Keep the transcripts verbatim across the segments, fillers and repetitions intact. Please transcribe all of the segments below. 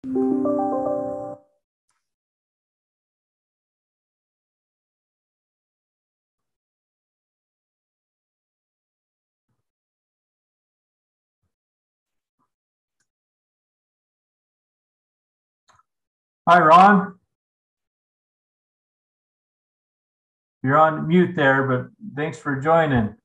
Hi, Ron. You're on mute there, but thanks for joining.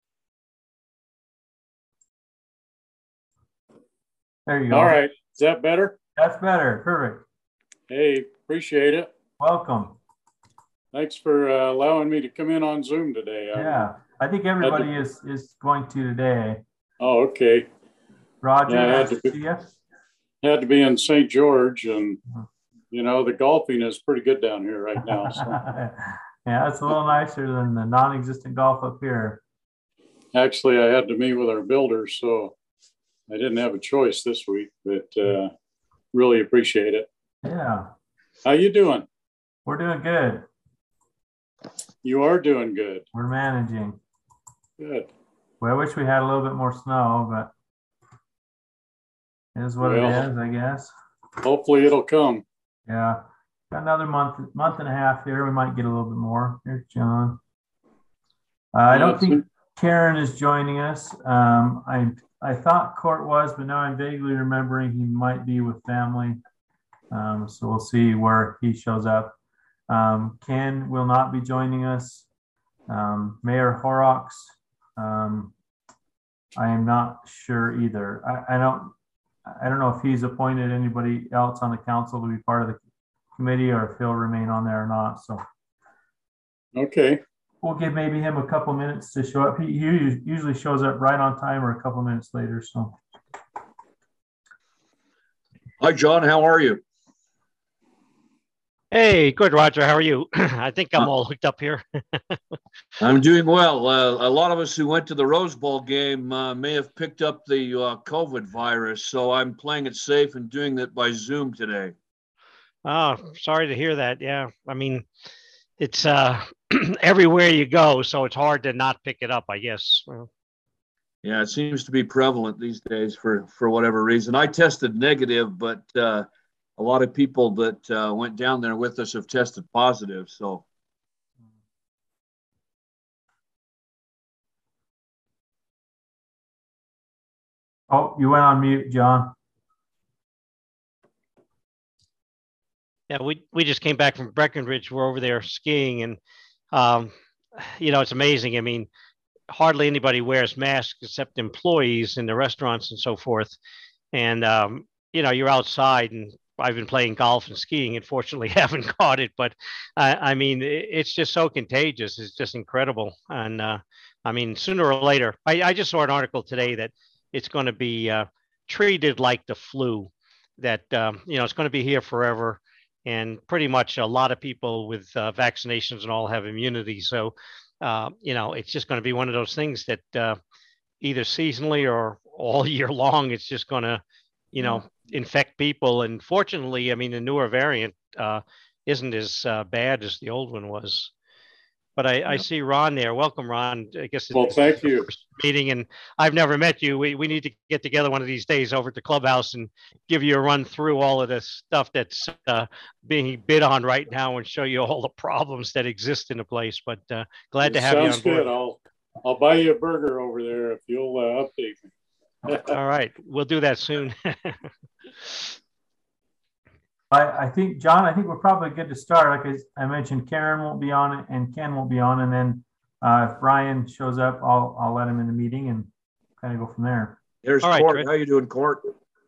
There you go. All right. Is that better? That's better. Perfect. Hey, appreciate it. Welcome. Thanks for uh, allowing me to come in on Zoom today. Yeah, I think everybody is is going to today. Oh, okay. Roger, yeah, I nice had to, to be, see you. had to be in Saint George, and you know the golfing is pretty good down here right now. So. Yeah, it's a little nicer than the non-existent golf up here. Actually, I had to meet with our builders, so I didn't have a choice this week, but uh, really appreciate it. Yeah. How you doing? We're doing good. You are doing good. We're managing. Good. Well, I wish we had a little bit more snow, but it is what well, it is, I guess. Hopefully it'll come. Yeah. Got another month, month and a half here. We might get a little bit more. Here's John. Uh, I don't think Karen is joining us. Um, I I thought Court was, but now I'm vaguely remembering he might be with family. Um, so we'll see where he shows up. Um, Ken will not be joining us. Um, Mayor Horrocks, um, I am not sure either. I, I don't I don't know if he's appointed anybody else on the council to be part of the committee or if he'll remain on there or not. So okay, we'll give maybe him a couple minutes to show up. He, he usually shows up right on time or a couple minutes later. So hi, John. How are you? Hey, good, Roger. How are you? I think I'm all hooked up here. I'm doing well. Uh, a lot of us who went to the Rose Bowl game uh, may have picked up the uh, COVID virus, so I'm playing it safe and doing that by Zoom today. Oh, sorry to hear that. Yeah, I mean, it's uh, everywhere you go, so it's hard to not pick it up, I guess. Well, yeah, it seems to be prevalent these days for, for whatever reason. I tested negative, but uh, a lot of people that uh, went down there with us have tested positive. So, oh, you went on mute, John. Yeah, we we just came back from Breckenridge. We're over there skiing, and um, you know, it's amazing. I mean, hardly anybody wears masks except employees in the restaurants and so forth. And um, you know, you're outside and I've been playing golf and skiing and fortunately haven't caught it, but uh, I mean, it's just so contagious. It's just incredible. And uh, I mean, sooner or later, I, I just saw an article today that it's going to be uh, treated like the flu, that, um, you know, it's going to be here forever. And pretty much a lot of people with uh, vaccinations and all have immunity. So, uh, you know, it's just going to be one of those things that uh, either seasonally or all year long, it's just going to, you know, infect people. And fortunately, I mean, the newer variant uh, isn't as uh, bad as the old one was. But I, yeah. I see Ron there. Welcome, Ron. I guess it's well, thank you. First meeting, and I've never met you. We we need to get together one of these days over at the clubhouse and give you a run through all of this stuff that's uh, being bid on right now and show you all the problems that exist in the place. But uh, glad it to have you on board. Sounds good. I'll I'll buy you a burger over there if you'll uh, update me. All right, we'll do that soon. I, I think, John, I think we're probably good to start. Like I, I mentioned, Karen won't be on it and Ken won't be on. And then uh, if Brian shows up, I'll I'll let him in the meeting and kind of go from there. There's All Court. Right, how you doing, Court?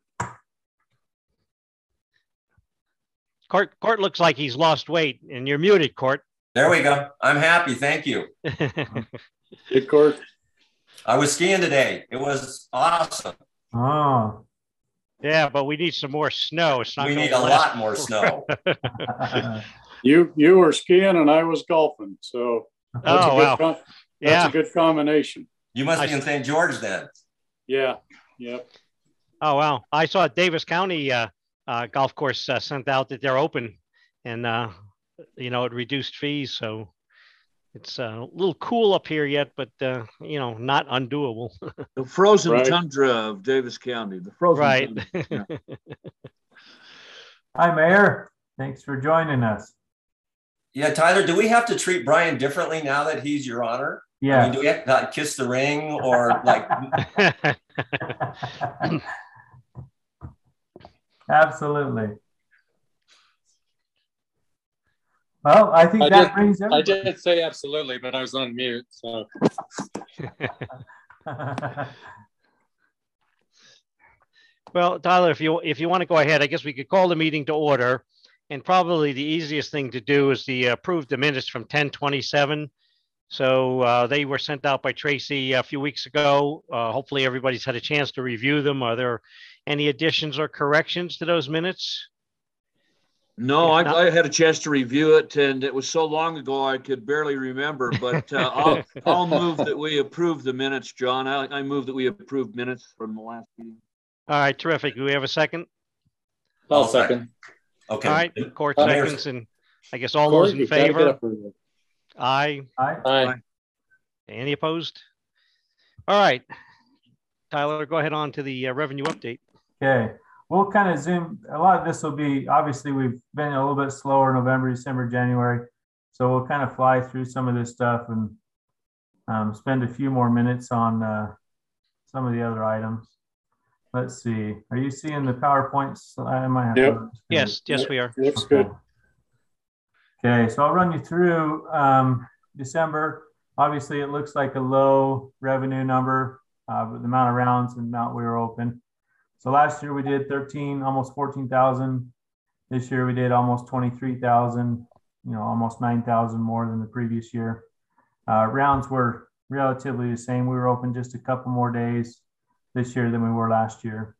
Court, Court looks like he's lost weight, and you're muted, Court. There we go. I'm happy. Thank you. Hey, Court. I was skiing today. It was awesome. Oh. Yeah, but we need some more snow. It's not we need a lot more snow. you you were skiing and I was golfing, so that's oh a good wow, com- that's yeah, a good combination. You must I be in Saint George then. Yeah, yep. Oh wow, I saw Davis County uh, uh, golf course uh, sent out that they're open, and uh, you know, it reduced fees, so it's a little cool up here yet, but uh, you know, not undoable. The frozen right. tundra of Davis County. The frozen right. tundra. Yeah. Hi, Mayor. Thanks for joining us. Yeah, Tyler, do we have to treat Brian differently now that he's your honor? Yeah. I mean, do we have to like, kiss the ring or like? Absolutely. Well, I think I that did, brings everybody. I did say absolutely, but I was on mute. So. Well, Tyler, if you if you want to go ahead, I guess we could call the meeting to order. And probably the easiest thing to do is the approve the minutes from ten twenty-seven. So uh, they were sent out by Tracy a few weeks ago. Uh, hopefully everybody's had a chance to review them. Are there any additions or corrections to those minutes? No, I, I had a chance to review it, and it was so long ago I could barely remember. But uh, I'll I'll move that we approve the minutes, John. I, I move that we approve minutes from the last meeting. All right, terrific. Do we have a second? I'll second. Okay. All right, Court Uh, seconds, and I guess all Corey, those in you've gotta get favor? approval. Aye. Aye. Aye. Any opposed? All right, Tyler, go ahead on to the uh, revenue update. Okay. We'll kind of zoom. A lot of this will be, obviously, we've been a little bit slower November, December, January. So we'll kind of fly through some of this stuff and um, spend a few more minutes on uh, some of the other items. Let's see. Are you seeing the PowerPoints? I might have Yep. to. Yes, yes, we are. Looks good. Okay, so I'll run you through um, December. Obviously, it looks like a low revenue number, uh, but the amount of rounds and amount we were open. So last year we did thirteen, almost fourteen thousand. This year we did almost twenty-three thousand, you know, almost nine thousand more than the previous year. Uh, rounds were relatively the same. We were open just a couple more days this year than we were last year.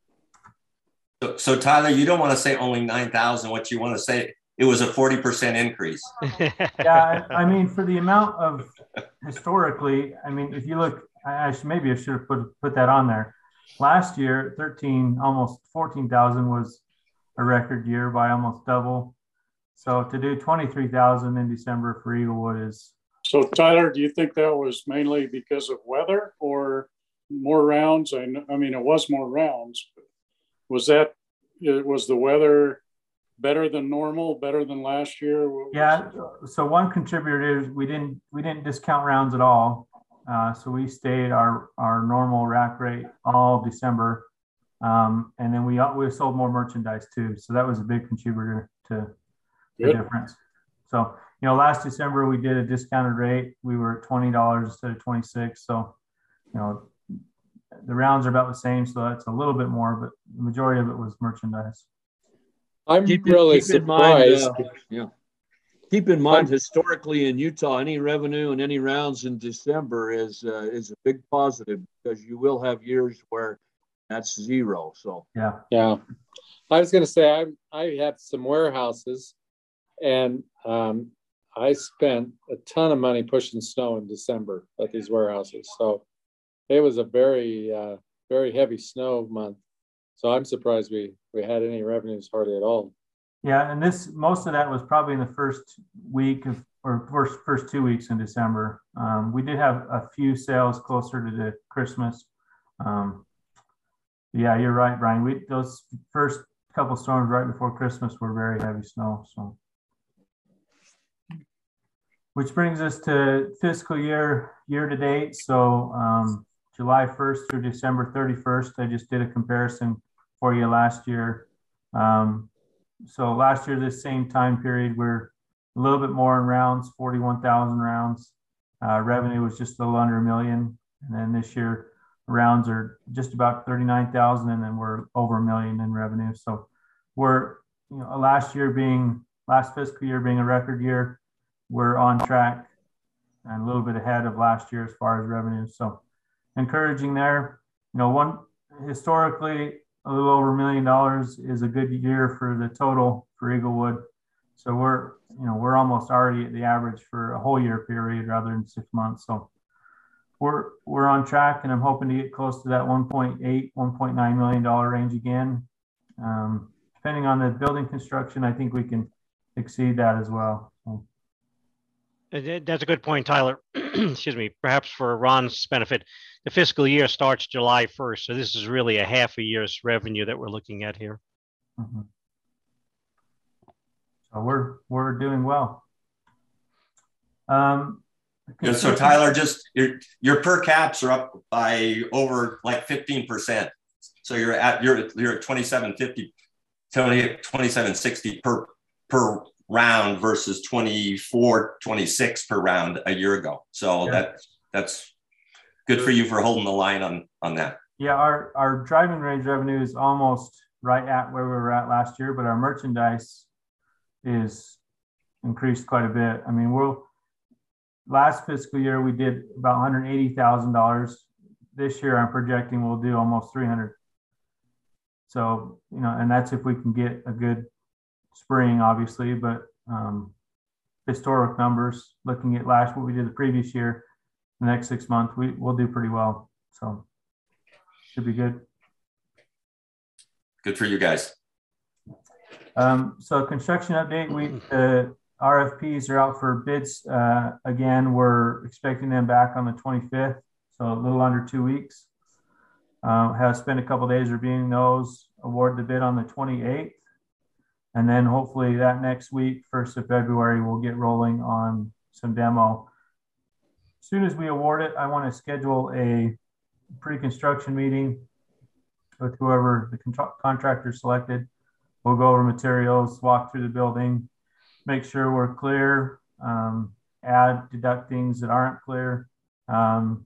So, so Tyler, you don't want to say only nine thousand. What you want to say, it was a forty percent increase. Yeah, I mean, for the amount of historically, I mean, if you look, I, I should, maybe I should have put, put that on there. Last year, thirteen, almost fourteen thousand was a record year by almost double. So to do twenty-three thousand in December for Eaglewood is. So Tyler, do you think that was mainly because of weather or more rounds? I, I mean, it was more rounds. But was that, it was the weather better than normal, better than last year? Yeah. So one contributor is we didn't, we didn't discount rounds at all. Uh, so we stayed our, our normal rack rate all December. Um, and then we, we sold more merchandise too. So that was a big contributor to the Good. difference. So, you know, last December we did a discounted rate. We were at twenty dollars instead of twenty-six. So, you know, the rounds are about the same. So that's a little bit more, but the majority of it was merchandise. I'm Keep, really keep in mind, surprised. uh, yeah. Keep in mind, historically in Utah, any revenue and any rounds in December is uh, is a big positive because you will have years where that's zero. So Yeah. Yeah. I was going to say, I, I had some warehouses and um, I spent a ton of money pushing snow in December at these warehouses. So it was a very, uh, very heavy snow month. So I'm surprised we, we had any revenues hardly at all. Yeah. And this, most of that was probably in the first week of, or first, first two weeks in December. Um, we did have a few sales closer to the Christmas. Um, yeah, you're right, Brian. We, those first couple storms right before Christmas were very heavy snow. So, which brings us to fiscal year, year to date. So um, July first through December thirty-first, I just did a comparison for you last year. Um, so last year, this same time period, we're a little bit more in rounds, forty-one thousand rounds. Uh, revenue was just a little under a million. And then this year, rounds are just about thirty-nine thousand, and then we're over a million in revenue. So we're, you know, last year being, last fiscal year being a record year, we're on track and a little bit ahead of last year as far as revenue. So encouraging there. You know, one, historically, a little over a million dollars is a good year for the total for Eaglewood. So we're, you know, we're almost already at the average for a whole year period rather than six months. So we're, we're on track, and I'm hoping to get close to that one point eight, one point nine million dollar range again. Um, depending on the building construction, I think we can exceed that as well. So. That's a good point, Tyler. Excuse me. Perhaps for Ron's benefit, the fiscal year starts July first. So this is really a half a year's revenue that we're looking at here. Mm-hmm. So we're, we're doing well. Um, Yeah, so Tyler, just your your per caps are up by over like fifteen percent. So you're at you're you're at twenty-seven fifty, twenty-seven sixty per per round versus twenty-four twenty-six per round a year ago. So yeah. that that's good for you for holding the line on on that. Yeah, our our driving range revenue is almost right at where we were at last year, but our merchandise is increased quite a bit. I mean, we'll last fiscal year, we did about one hundred eighty thousand dollars. This year, I'm projecting we'll do almost three hundred. So, you know, and that's if we can get a good spring, obviously, but um, historic numbers, looking at last, what we did the previous year, the next six months, we, we'll do pretty well. So should be good. Good for you guys. Um, so construction update, we, uh, R F Ps are out for bids. Uh, again, we're expecting them back on the twenty-fifth, so a little under two weeks. Uh, have spent a couple days reviewing those, award the bid on the twenty-eighth. And then hopefully that next week, first of February, we'll get rolling on some demo. As soon as we award it, I want to schedule a pre-construction meeting with whoever the con- contractor selected. We'll go over materials, walk through the building, make sure we're clear, um, add, deduct things that aren't clear, um,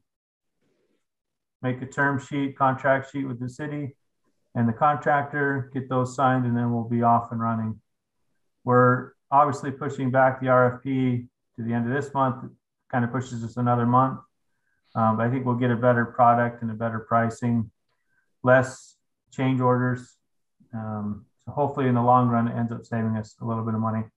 make a term sheet, contract sheet with the city and the contractor, get those signed, and then we'll be off and running. We're obviously pushing back the R F P to the end of this month. It kind of pushes us another month. Um, but I think we'll get a better product and a better pricing, less change orders. Um, so hopefully in the long run, it ends up saving us a little bit of money.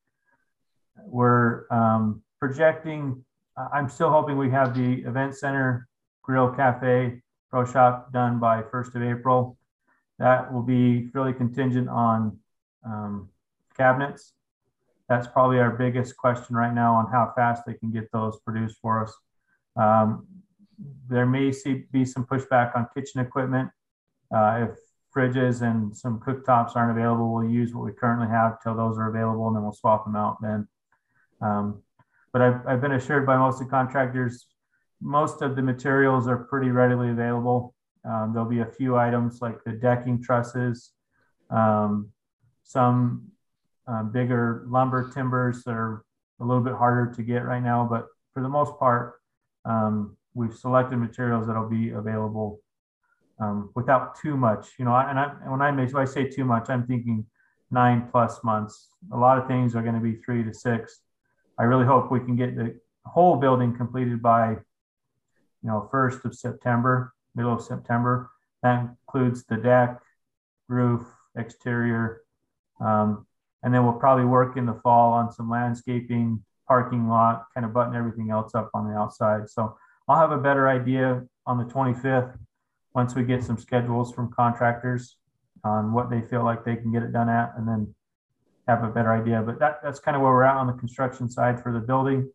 We're um, projecting, I'm still hoping we have the event center, grill, cafe, pro shop done by first of April. That will be really contingent on um, cabinets. That's probably our biggest question right now on how fast they can get those produced for us. Um, there may see, be some pushback on kitchen equipment. Uh, if fridges and some cooktops aren't available, we'll use what we currently have till those are available, and then we'll swap them out then. Um, but I've, I've been assured by most of the contractors, most of the materials are pretty readily available. Um, there'll be a few items like the decking trusses, um, some uh, bigger lumber timbers that are a little bit harder to get right now, but for the most part, um, we've selected materials that'll be available um, without too much, you know, and I, when I, make, when I say too much, I'm thinking nine plus months. A lot of things are going to be three to six. I really hope we can get the whole building completed by, you know, first of September, middle of September. That includes the deck, roof, exterior. Um, and then we'll probably work in the fall on some landscaping, parking lot, kind of button everything else up on the outside. So I'll have a better idea on the twenty-fifth once we get some schedules from contractors on what they feel like they can get it done at, and then have a better idea. But that, that's kind of where we're at on the construction side for the building.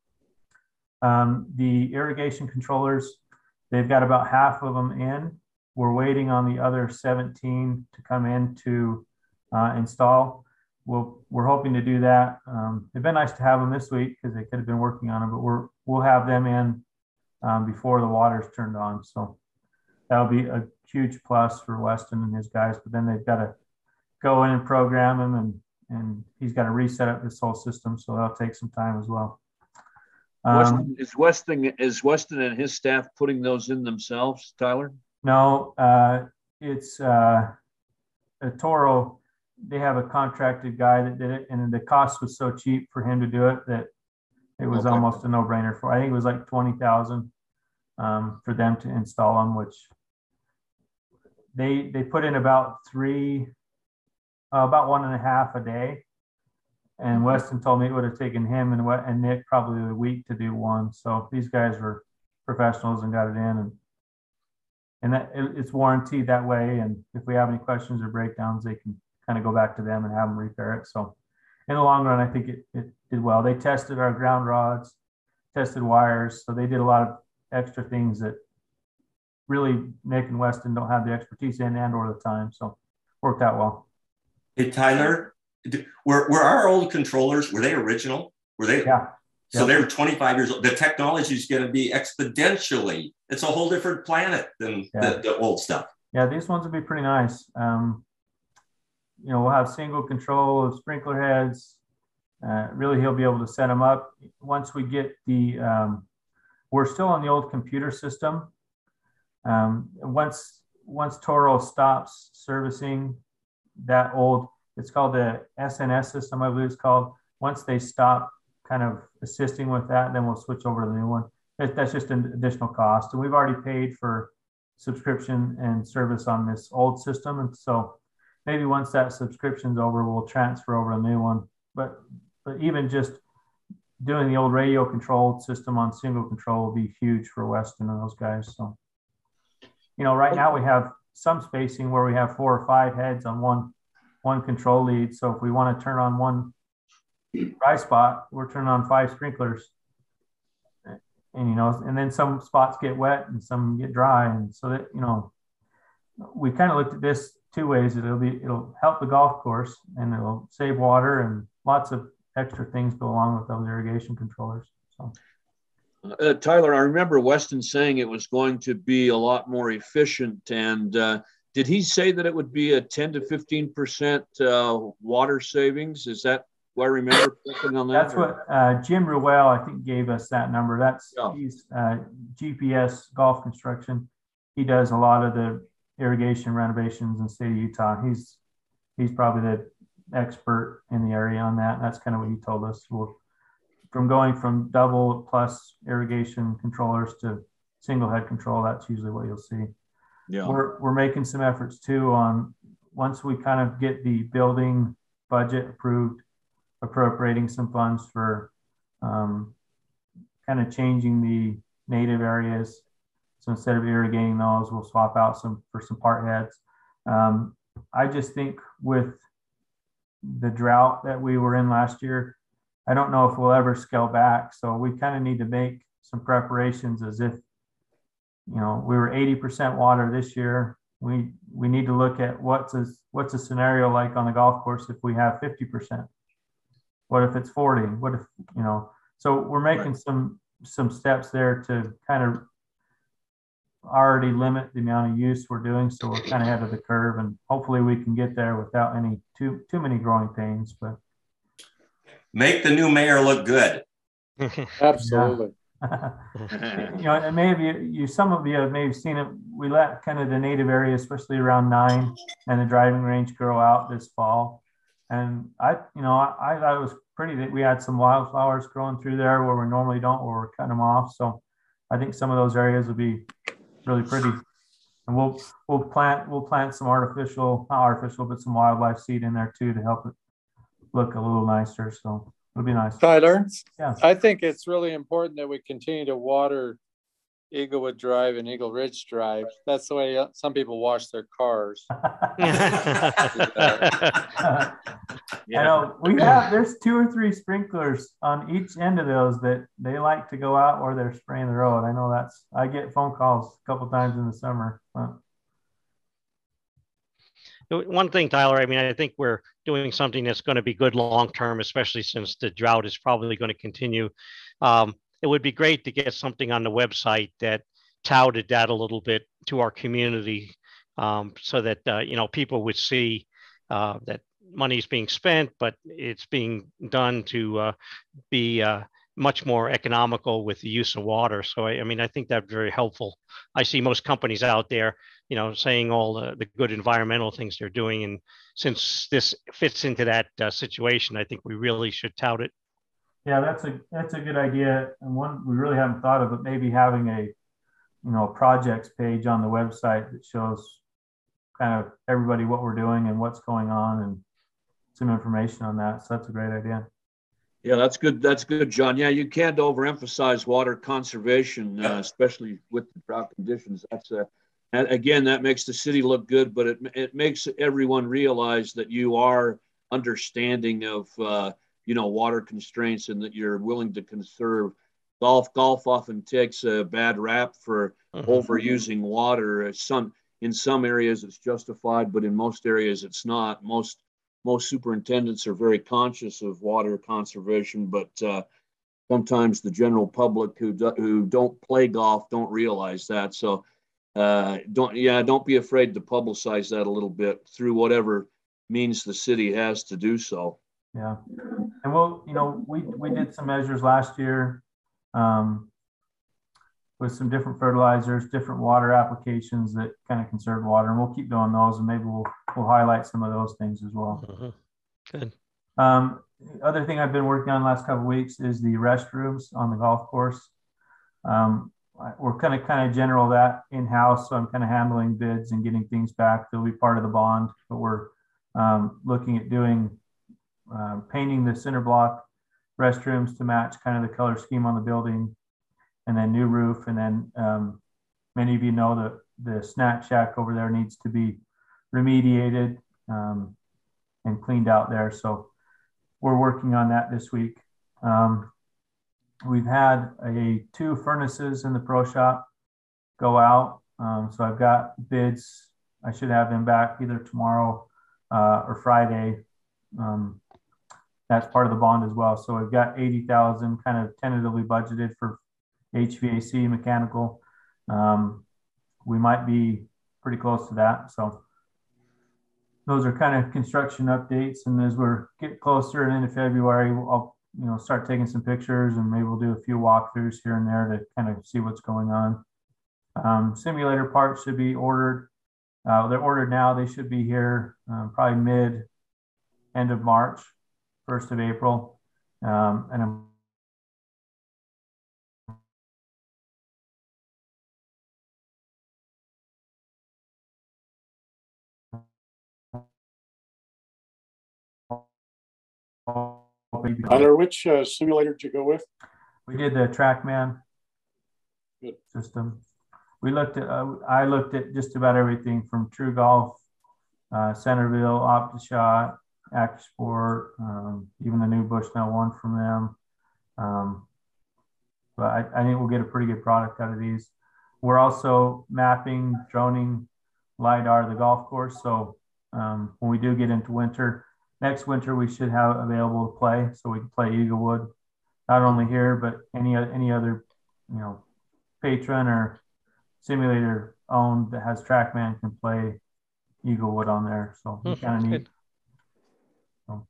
Um, the irrigation controllers, they've got about half of them in. We're waiting on the other seventeen to come in to uh, install. We'll, we're hoping to do that. Um, it'd been nice to have them this week because they could have been working on them, but we're, we'll have them in um, before the water's turned on. So that'll be a huge plus for Weston and his guys, but then they've got to go in and program them, and, and he's got to reset up this whole system. So that'll take some time as well. Um, Weston, is Weston is Weston and his staff putting those in themselves, Tyler? No, uh, it's uh, a Toro. They have a contracted guy that did it, and the cost was so cheap for him to do it that it was okay. Almost a no-brainer. For I think it was like twenty thousand um, for them to install them, which they they put in about three, uh, about one and a half a day. And Weston told me it would have taken him and and Nick probably a week to do one. So these guys were professionals and got it in, and and that it, it's warranted that way. And if we have any questions or breakdowns, they can kind of go back to them and have them repair it. So in the long run, I think it, it did well. They tested our ground rods, tested wires. So they did a lot of extra things that really Nick and Weston don't have the expertise in and or the time. So worked out well. Hey, Tyler, were, were our old controllers, were they original? Were they? Yeah. So Yep. they were twenty-five years old. The technology is going to be exponentially. It's a whole different planet than Yeah. the, the old stuff. Yeah, these ones will be pretty nice. Um, you know, we'll have single control of sprinkler heads. Uh, really, he'll be able to set them up once we get the. Um, we're still on the old computer system. Um, once once Toro stops servicing that old, it's called the S N S system, I believe it's called. Once they stop kind of assisting with that, then we'll switch over to the new one. That's just an additional cost. And we've already paid for subscription and service on this old system. And so maybe once that subscription's over, we'll transfer over to the new one. But but even just doing the old radio controlled system on single control will be huge for Weston and those guys. So, you know, right now we have some spacing where we have four or five heads on one one control lead. So if we want to turn on one dry spot, we're turning on five sprinklers. And, you know, and then some spots get wet and some get dry. And so that, you know, we kind of looked at this two ways. It'll be, it'll help the golf course and it'll save water, and lots of extra things go along with those irrigation controllers. So, uh, Tyler, I remember Weston saying it was going to be a lot more efficient. And uh, did he say that it would be a ten to fifteen percent uh, water savings? Is that what I remember on that? That's what uh, Jim Ruel, I think, gave us that number. That's yeah. He's uh, G P S Golf Construction. He does a lot of the irrigation renovations in the state of Utah. He's he's probably the expert in the area on that. And that's kind of what he told us. We'll, from going from double plus irrigation controllers to single head control, that's usually what you'll see. Yeah. We're we're making some efforts too on, once we kind of get the building budget approved, appropriating some funds for um, kind of changing the native areas. So instead of irrigating those, we'll swap out some for some part heads. Um, I just think with the drought that we were in last year, I don't know if we'll ever scale back. So we kind of need to make some preparations as if, you know, we were eighty percent water this year. We we need to look at what's a, what's a scenario like on the golf course if we have fifty percent. What if it's forty? What if, you know, so we're making right. some some steps there to kind of already limit the amount of use we're doing. So we're kind of ahead of the curve, and hopefully we can get there without any too too many growing pains. But make the new mayor look good. Absolutely. You know, and maybe you, some of you have maybe seen it. We let kind of the native area, especially around nine and the driving range, grow out this fall. And I, you know, I, I thought it was pretty that we had some wildflowers growing through there where we normally don't, where we're cutting them off. So I think some of those areas will be really pretty. And we'll we'll plant we'll plant some artificial, not artificial, but some wildlife seed in there too to help it look a little nicer. So it'll be nice. Tyler, yeah, I think it's really important that we continue to water Eaglewood Drive and Eagle Ridge Drive. That's the way some people wash their cars. Yeah. I know we have, there's two or three sprinklers on each end of those that they like to go out or they're spraying the road. I know that's, I get phone calls a couple times in the summer. But. One thing, Tyler, I mean, I think we're doing something that's going to be good long-term, especially since the drought is probably going to continue. Um, it would be great to get something on the website that touted that a little bit to our community, um, so that, uh, you know, people would see uh, that money is being spent, but it's being done to uh, be uh, much more economical with the use of water. So, I, I mean, I think that's very helpful. I see most companies out there, you know, saying all the, the good environmental things they're doing. And since this fits into that uh, situation, I think we really should tout it. Yeah, that's a, that's a good idea. And one we really haven't thought of, but maybe having a, you know, projects page on the website that shows kind of everybody what we're doing and what's going on and some information on that. So that's a great idea. Yeah, that's good. That's good, John. Yeah, you can't overemphasize water conservation, uh, especially with the drought conditions. That's a, and again, that makes the city look good, but it it makes everyone realize that you are understanding of uh, you know, water constraints and that you're willing to conserve. Golf golf often takes a bad rap for mm-hmm. overusing water. Some in some areas it's justified, but in most areas it's not. Most most superintendents are very conscious of water conservation, but uh, sometimes the general public who do, who don't play golf don't realize that. So uh, don't yeah, don't be afraid to publicize that a little bit through whatever means the city has to do so. Yeah, and we'll, you know, we we did some measures last year um, with some different fertilizers, different water applications that kind of conserve water, and we'll keep doing those, and maybe we'll we'll highlight some of those things as well. Mm-hmm. Good. Um, the other thing I've been working on the last couple of weeks is the restrooms on the golf course. Um, we're kind of kind of general that in-house, so I'm kind of handling bids and getting things back. They'll be part of the bond, but we're um, looking at doing uh, painting the center block restrooms to match kind of the color scheme on the building, and then new roof. And then um, many of you know that the snack shack over there needs to be remediated um, and cleaned out there. So we're working on that this week. Um, we've had a two furnaces in the pro shop go out. Um, so I've got bids. I should have them back either tomorrow uh, or Friday. Um, that's part of the bond as well. So we've got eighty thousand kind of tentatively budgeted for H V A C mechanical. Um, we might be pretty close to that. So those are kind of construction updates. And as we're getting closer and into February, I'll, you know, start taking some pictures, and maybe we'll do a few walkthroughs here and there to kind of see what's going on. Um, simulator parts should be ordered. Uh, they're ordered now. They should be here um, probably mid, end of March, first of April. Um, and I'm Tyler, which uh, simulator did you go with? We did the TrackMan Good. system. We looked at, uh, I looked at just about everything from True Golf, uh, Centerville, OptiShot, AccuSport, um, even the new Bushnell one from them. Um, but I, I think we'll get a pretty good product out of these. We're also mapping, droning, LiDAR the golf course. So um, when we do get into winter, next winter we should have available to play, so we can play Eaglewood, not only here but any any other, you know, patron or simulator owned that has TrackMan can play Eaglewood on there. So it's Mm-hmm. kind of neat. So,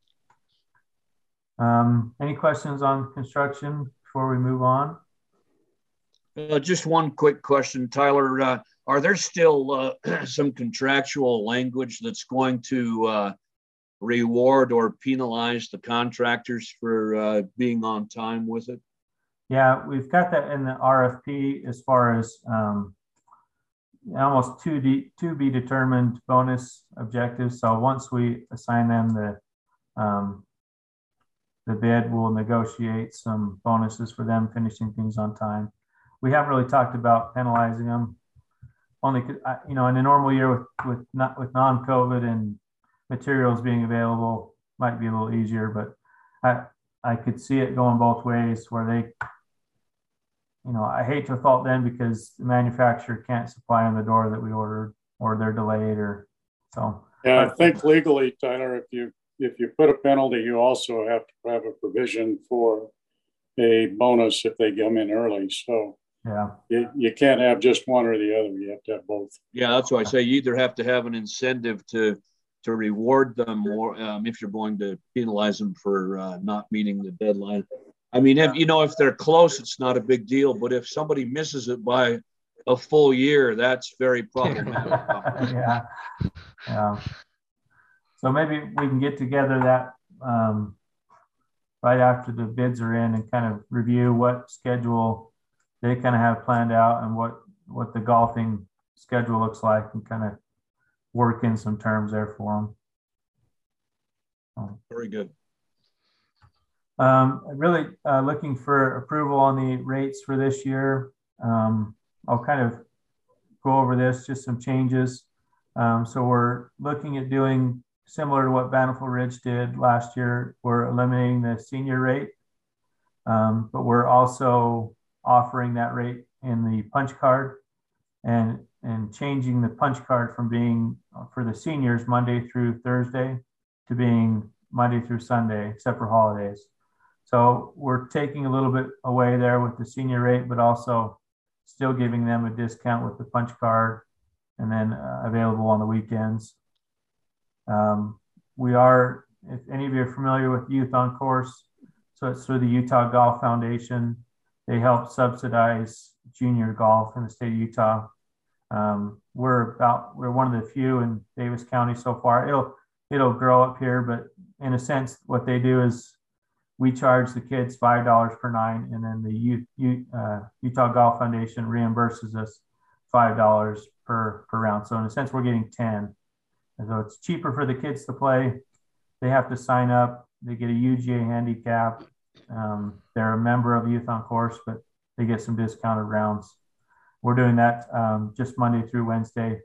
um, any questions on construction before we move on? Uh, just one quick question, Tyler. Uh, are there still uh, some contractual language that's going to uh, reward or penalize the contractors for uh, being on time with it? Yeah, we've got that in the R F P as far as um, almost two de- to be determined bonus objectives. So once we assign them the um, the bid, we'll negotiate some bonuses for them finishing things on time. We haven't really talked about penalizing them. Only, you know, in a normal year with with not with non-COVID and materials being available, might be a little easier, but I I could see it going both ways where they, you know, I hate to fault them because the manufacturer can't supply on the door that we ordered, or they're delayed, or so. Yeah, I think legally, Tyler, if you if you put a penalty, you also have to have a provision for a bonus if they come in early. So yeah, you, you can't have just one or the other. You have to have both. Yeah, that's why I say you either have to have an incentive to to reward them more um, if you're going to penalize them for uh, not meeting the deadline. I mean, if you know, if they're close, it's not a big deal. But if somebody misses it by a full year, that's very problematic. yeah, yeah. So maybe we can get together that um, right after the bids are in and kind of review what schedule they kind of have planned out and what what the golfing schedule looks like, and kind of work in some terms there for them. So, very good. Um, really uh, looking for approval on the rates for this year. Um, I'll kind of go over this, just some changes. Um, so we're looking at doing similar to what Bountiful Ridge did last year. We're eliminating the senior rate, um, but we're also offering that rate in the punch card, and and changing the punch card from being for the seniors Monday through Thursday to being Monday through Sunday, except for holidays. So we're taking a little bit away there with the senior rate, but also still giving them a discount with the punch card, and then uh, available on the weekends. Um, we are, if any of you are familiar with Youth on Course, so it's through the Utah Golf Foundation. They help subsidize junior golf in the state of Utah. Um, we're about, we're one of the few in Davis County so far. It'll, it'll grow up here, but in a sense, what they do is we charge the kids five dollars per nine, and then the U, U, uh, Utah Golf Foundation reimburses us five dollars per, per round. So in a sense, we're getting ten. And so it's cheaper for the kids to play. They have to sign up. They get a U G A handicap. Um, they're a member of Youth on Course, but they get some discounted rounds. We're doing that um, just Monday through Wednesday.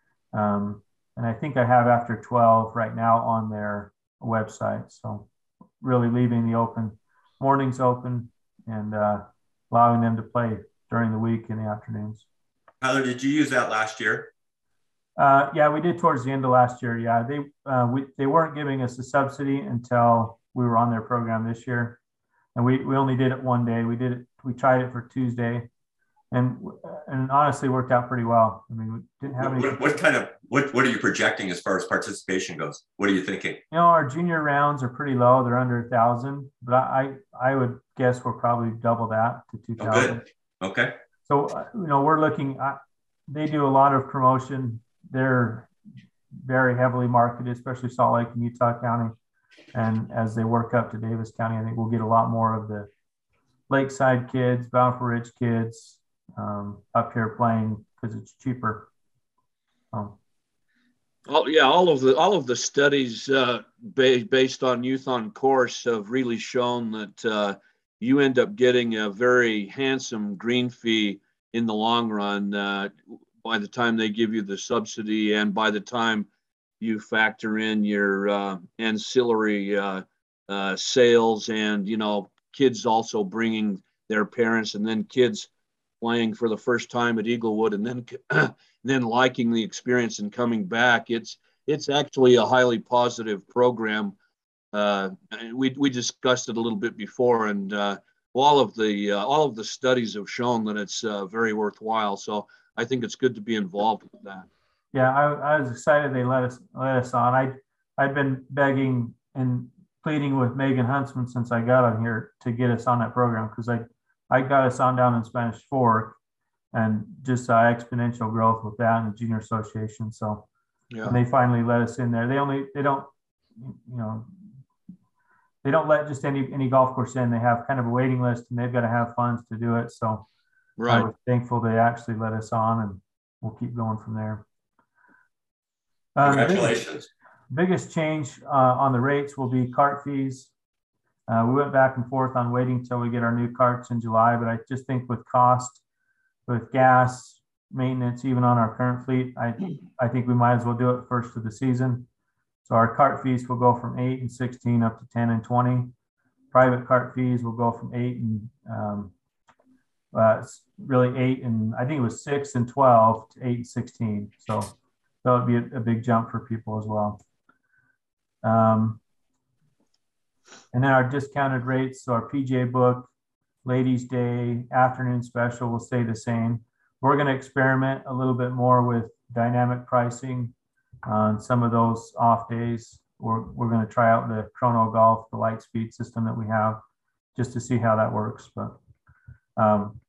Um, and I think I have after twelve right now on their website. So really leaving the open mornings open and uh, allowing them to play during the week in the afternoons. Tyler, did you use that last year? Uh, yeah, we did towards the end of last year. Yeah, they uh, we they weren't giving us a subsidy until we were on their program this year, and we we only did it one day. We did it. We tried it for Tuesday, and and honestly worked out pretty well. I mean, we didn't have any. What, what kind of what what are you projecting as far as participation goes? What are you thinking? You know, our junior rounds are pretty low. They're under a thousand, but I I would guess we're probably double that to two thousand. Oh, good. Okay. So uh, you know, we're looking. Uh, they do a lot of promotion. They're very heavily marketed, especially Salt Lake and Utah County. And as they work up to Davis County, I think we'll get a lot more of the Lakeside kids, Bountiful Ridge kids um, up here playing because it's cheaper. Um, Oh yeah, all of the all of the studies uh, ba- based on Youth on Course have really shown that uh, you end up getting a very handsome green fee in the long run. Uh, by the time they give you the subsidy and by the time you factor in your uh, ancillary uh, uh, sales and, you know, kids also bringing their parents and then kids playing for the first time at Eaglewood and then then liking the experience and coming back. It's it's actually a highly positive program. Uh, we, we discussed it a little bit before, and uh, all of the uh, all of the studies have shown that it's uh, very worthwhile. So I think it's good to be involved with that. Yeah, I, I was excited they let us let us on. I I'd been begging and pleading with Megan Huntsman since I got on here to get us on that program because I I got us on down in Spanish Fork and just saw exponential growth with that and the junior association. So yeah. And they finally let us in there. They only they don't you know they don't let just any any golf course in. They have kind of a waiting list and they've got to have funds to do it. So right. We're thankful they actually let us on, and we'll keep going from there. Um, Congratulations. Biggest, biggest change uh, on the rates will be cart fees. Uh, we went back and forth on waiting until we get our new carts in July, but I just think with cost, with gas, maintenance, even on our current fleet, I, I think we might as well do it first of the season. So our cart fees will go from eight and sixteen up to ten and twenty. Private cart fees will go from eight and um, Uh, really eight and I think it was six and twelve to eight and sixteen. So that would be a, a big jump for people as well. Um, and then our discounted rates, so our P G A book, Ladies Day, afternoon special will stay the same. We're going to experiment a little bit more with dynamic pricing on some of those off days. We're, we're going to try out the Chrono Golf, the light speed system that we have, just to see how that works. But Um,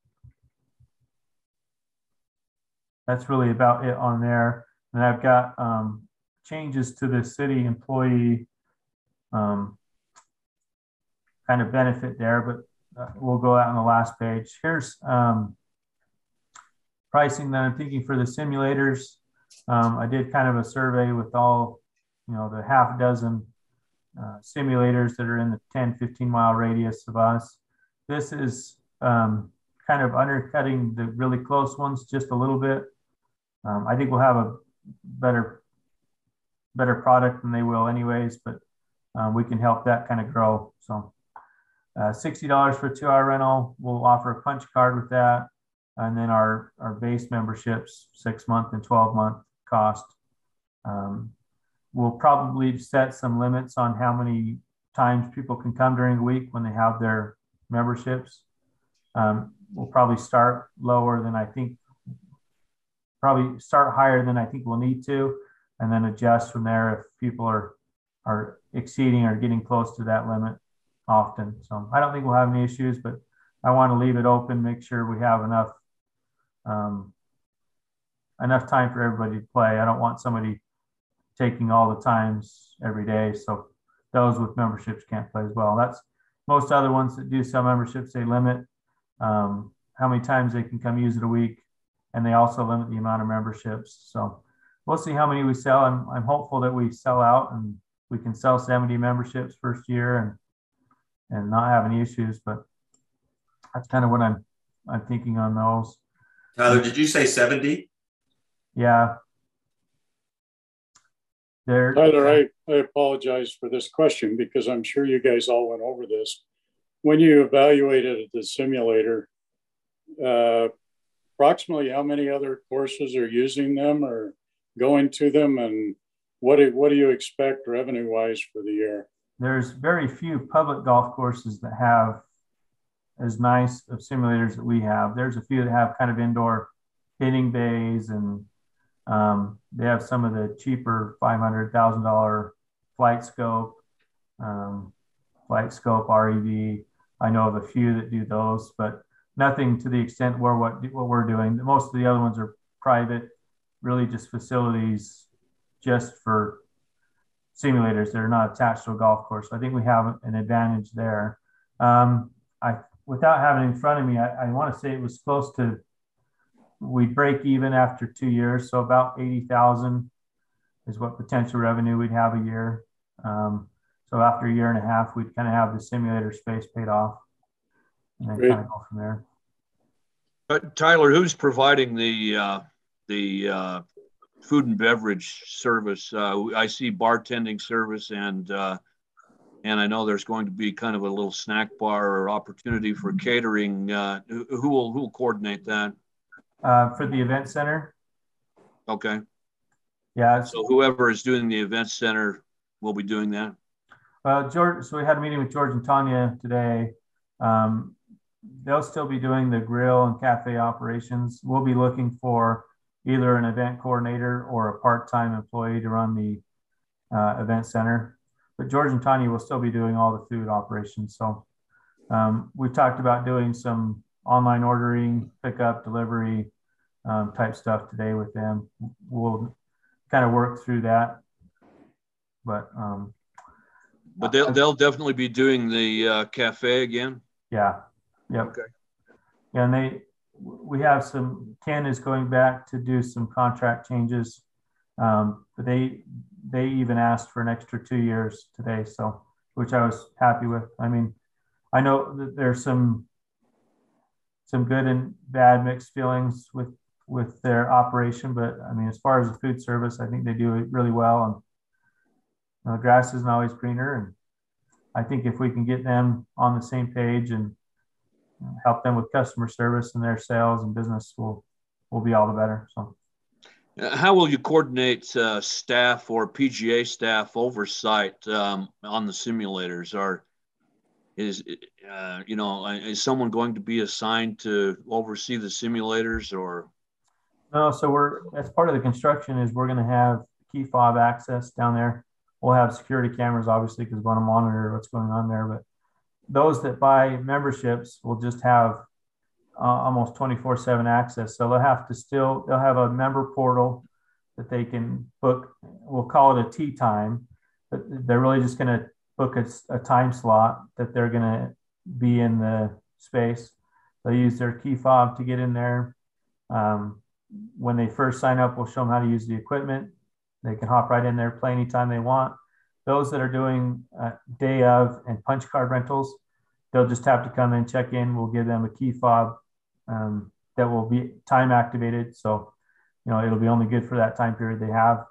that's really about it on there. And I've got um, changes to the city employee um, kind of benefit there, but uh, we'll go out on the last page. Here's um, pricing that I'm thinking for the simulators. Um, I did kind of a survey with all, you know, the half dozen uh, simulators that are in the ten, fifteen mile radius of us. This is Um, kind of undercutting the really close ones just a little bit. Um, I think we'll have a better, better product than they will anyways, but um, we can help that kind of grow. So uh, sixty dollars for a two hour rental. We'll offer a punch card with that. And then our, our base memberships, six month and twelve month cost. Um, we'll probably set some limits on how many times people can come during the week when they have their memberships. Um, we'll probably start lower than I think, probably start higher than I think we'll need to, and then adjust from there if people are are exceeding or getting close to that limit often. So I don't think we'll have any issues, but I want to leave it open, make sure we have enough um, enough time for everybody to play. I don't want somebody taking all the times every day. So those with memberships can't play as well. That's most other ones that do sell memberships, they limit um, how many times they can come use it a week. And they also limit the amount of memberships. So we'll see how many we sell. I'm, I'm hopeful that we sell out and we can sell seventy memberships first year and and not have any issues, but that's kind of what I'm I'm thinking on those. Tyler, did you say seventy? Yeah. There. Tyler, I, I apologize for this question because I'm sure you guys all went over this. When you evaluated the simulator, uh, approximately how many other courses are using them or going to them, and what do, what do you expect revenue-wise for the year? There's very few public golf courses that have as nice of simulators that we have. There's a few that have kind of indoor hitting bays, and um, they have some of the cheaper five hundred thousand dollars Flight Scope, um, Flight Scope R E V. I know of a few that do those, but nothing to the extent where what what we're doing. Most of the other ones are private, really just facilities just for simulators. They're not attached to a golf course. So I think we have an advantage there. Um, I, without having it in front of me, I, I want to say it was close to, we break even after two years. So about eighty thousand is what potential revenue we'd have a year. Um, so after a year and a half, we'd kind of have the simulator space paid off and then Great. kind of go from there. But Tyler, who's providing the uh, the uh, food and beverage service? Uh, I see bartending service, and uh, and I know there's going to be kind of a little snack bar or opportunity for catering. Uh, who, who will who will coordinate that? Uh, for the event center. Okay. Yeah. So whoever is doing the event center will be doing that. Uh, George. So we had a meeting with George and Tanya today. Um, they'll still be doing the grill and cafe operations. We'll be looking for either an event coordinator or a part-time employee to run the uh, event center. But George and Tanya will still be doing all the food operations. So um, we talked about doing some online ordering, pickup, delivery um, type stuff today with them. We'll kind of work through that. But um, but they'll they'll definitely be doing the uh, cafe again. Yeah. Yep. Okay. Yeah, and they we have some. Ken is going back to do some contract changes, um, but they they even asked for an extra two years today, so which I was happy with. I mean, I know that there's some some good and bad mixed feelings with with their operation, but I mean, as far as the food service, I think they do it really well, and you know, the grass isn't always greener, and I think if we can get them on the same page and help them with customer service and their sales and business, will will be all the better. So, how will you coordinate uh, staff or P G A staff oversight um, on the simulators? Are is uh, you know is someone going to be assigned to oversee the simulators, or? No, so we're as part of the construction is we're going to have key fob access down there. We'll have security cameras, obviously, because we want to monitor what's going on there. But those that buy memberships will just have uh, almost twenty-four seven access. So they'll have to still, they'll have a member portal that they can book. We'll call it a tea time, but they're really just going to book a, a time slot that they're going to be in the space. They'll use their key fob to get in there. Um, when they first sign up, we'll show them how to use the equipment. They can hop right in there, play anytime they want. Those that are doing uh, day of and punch card rentals, they'll just have to come in, check in. We'll give them a key fob um, that will be time activated. So, you know, it'll be only good for that time period they have.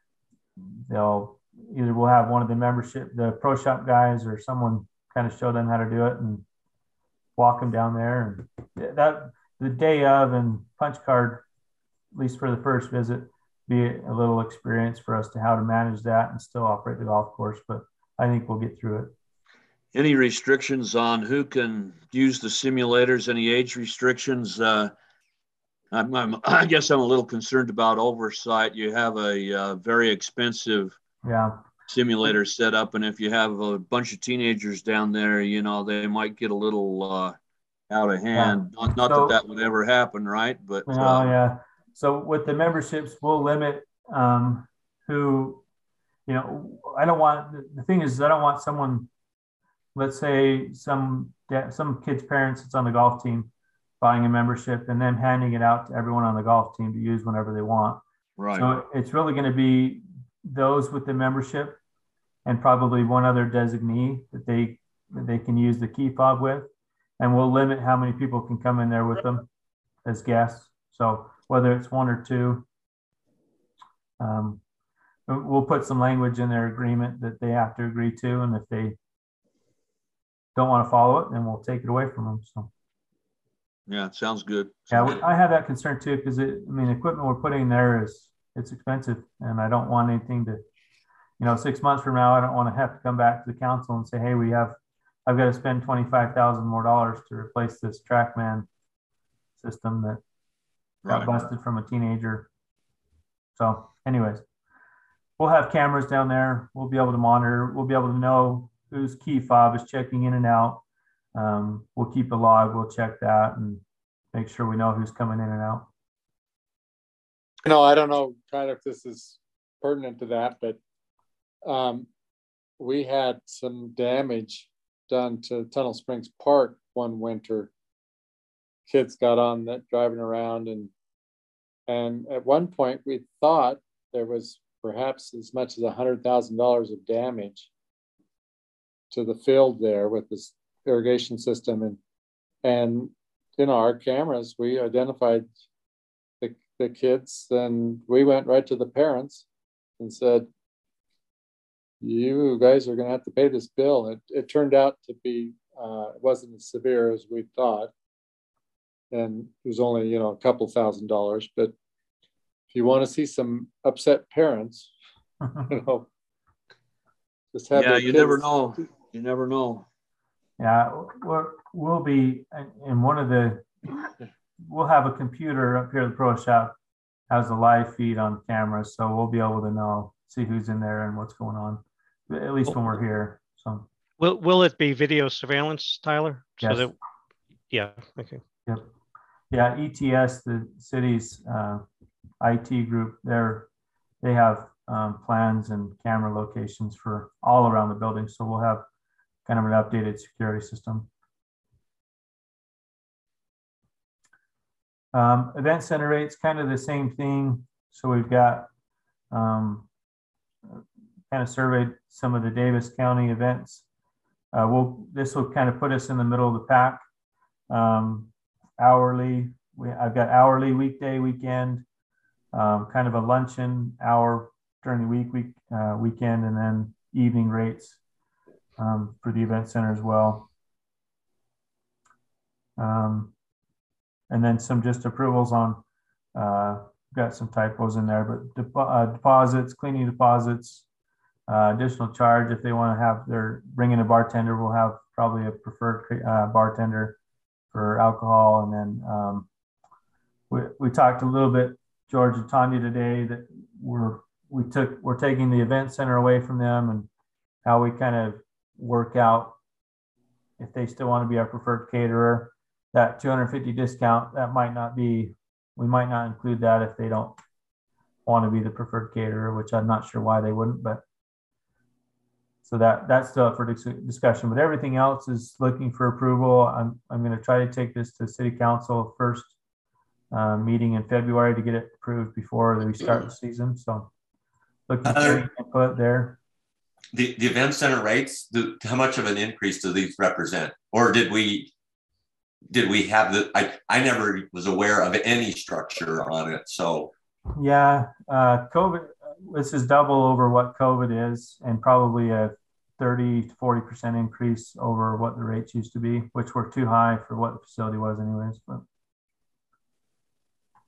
They'll either we'll have one of the membership, the pro shop guys, or someone kind of show them how to do it and walk them down there. And that the day of and punch card, at least for the first visit, be a little experience for us to how to manage that and still operate the golf course, but I think we'll get through it. Any restrictions on who can use the simulators? Any age restrictions? Uh, I'm, I'm, I guess I'm a little concerned about oversight. You have a uh, very expensive yeah. simulator set up, and if you have a bunch of teenagers down there, you know, they might get a little uh, out of hand. Yeah. Not, not so, that that would ever happen, right? But no, uh, yeah. So with the memberships, we'll limit um, who, you know, I don't want, the thing is, I don't want someone, let's say some some kids' parents that's on the golf team buying a membership and then handing it out to everyone on the golf team to use whenever they want. Right. So it's really going to be those with the membership and probably one other designee that they that they can use the key fob with, and we'll limit how many people can come in there with them as guests. So whether it's one or two, um, we'll put some language in their agreement that they have to agree to, and if they don't want to follow it, then we'll take it away from them. So, yeah, it sounds good. Yeah, I have that concern too, because it, I mean, the equipment we're putting there is it's expensive, and I don't want anything to, you know, six months from now, I don't want to have to come back to the council and say, hey, we have, I've got to spend twenty-five thousand more dollars to replace this TrackMan system that got right. busted from a teenager. So, anyways, we'll have cameras down there. We'll be able to monitor. We'll be able to know whose key fob is checking in and out. Um, we'll keep a log. We'll check that and make sure we know who's coming in and out. You know, I don't know, kind of, if this is pertinent to that, but um, we had some damage done to Tunnel Springs Park one winter. Kids got on that driving around, and and at one point we thought there was perhaps as much as a hundred thousand dollars of damage to the field there with this irrigation system, and and in our cameras we identified the, the kids, and we went right to the parents and said, you guys are going to have to pay this bill. It, it turned out to be uh, it wasn't as severe as we thought, and it was only, you know, a couple thousand dollars. But if you want to see some upset parents, you know, just have yeah, you kids. never know. You never know. Yeah, we're, we'll be in one of the, we'll have a computer up here at the Pro Shop, has a live feed on cameras. So we'll be able to know, see who's in there and what's going on, at least when we're here. So will, will it be video surveillance, Tyler? Yes. So that, yeah. Okay. Yep. Yeah. E T S, the city's uh, I T group, they're, they have um, plans and camera locations for all around the building. So we'll have kind of an updated security system. Um, event center rates, kind of the same thing. So we've got um, kind of surveyed some of the Davis County events. Uh, we'll, this will kind of put us in the middle of the pack. Um, hourly, we, I've got hourly, weekday, weekend, um, kind of a luncheon hour during the week, week uh, weekend, and then evening rates um, for the event center as well. Um, and then some just approvals on, uh, got some typos in there, but de uh, deposits, cleaning deposits, uh, additional charge if they want to have their, bring in a bartender, we'll have probably a preferred uh, bartender for alcohol. And then um, we, we talked a little bit, George and Tanya, today, that we're, we took, we're taking the event center away from them, and how we kind of work out if they still want to be our preferred caterer. That two hundred fifty discount, that might not be, we might not include that if they don't want to be the preferred caterer, which I'm not sure why they wouldn't, but so that that's still up for dis discussion. But everything else is looking for approval. I'm, I'm going to try to take this to city council first uh, meeting in February to get it approved before we start the season. So looking for any input there. The, the event center rates, the, how much of an increase do these represent? Or did we, did we have the, I, I never was aware of any structure on it. So yeah, uh, COVID, this is double over what COVID is, and probably a thirty to forty percent increase over what the rates used to be, which were too high for what the facility was anyways. But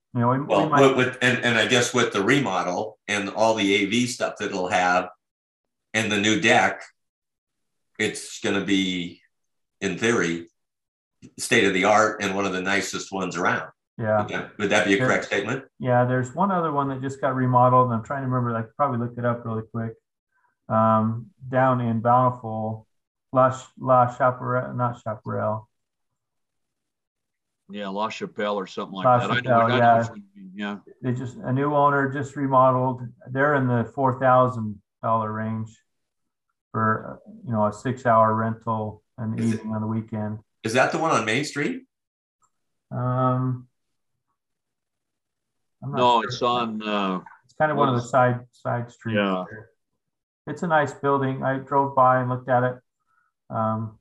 You know, we, Well, we might, with, with and, and I guess with the remodel and all the A V stuff that it'll have and the new deck, it's going to be, in theory, state of the art and one of the nicest ones around. yeah. Would that, would that be a There- correct statement? Yeah, there's one other one that just got remodeled, and I'm trying to remember. I could probably look it up really quick. Um, down in Bountiful, La La Chaparral, not Chaparral. Yeah, La Chapelle or something like La that. I know, Chapelle, I know yeah. what you mean, yeah. They just a new owner just remodeled. They're in the four thousand dollar range for you know a six hour rental and Is it- evening on the weekend. Is that the one on Main Street? Um, I'm not No, sure. it's on, uh, It's kind of one of the what is- side side streets. Yeah. there. It's a nice building. I drove by and looked at it. Um,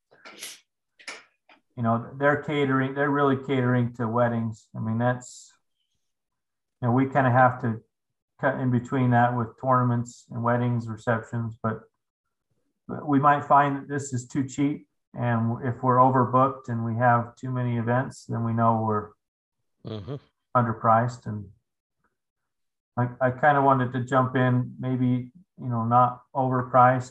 you know, they're catering. They're really catering to weddings. I mean, that's you know, we kind of have to cut in between that with tournaments and weddings, receptions, but, but we might find that this is too cheap. And if we're overbooked and we have too many events, then we know we're Mm-hmm. underpriced. And I, I kind of wanted to jump in, maybe, you know, not overpriced.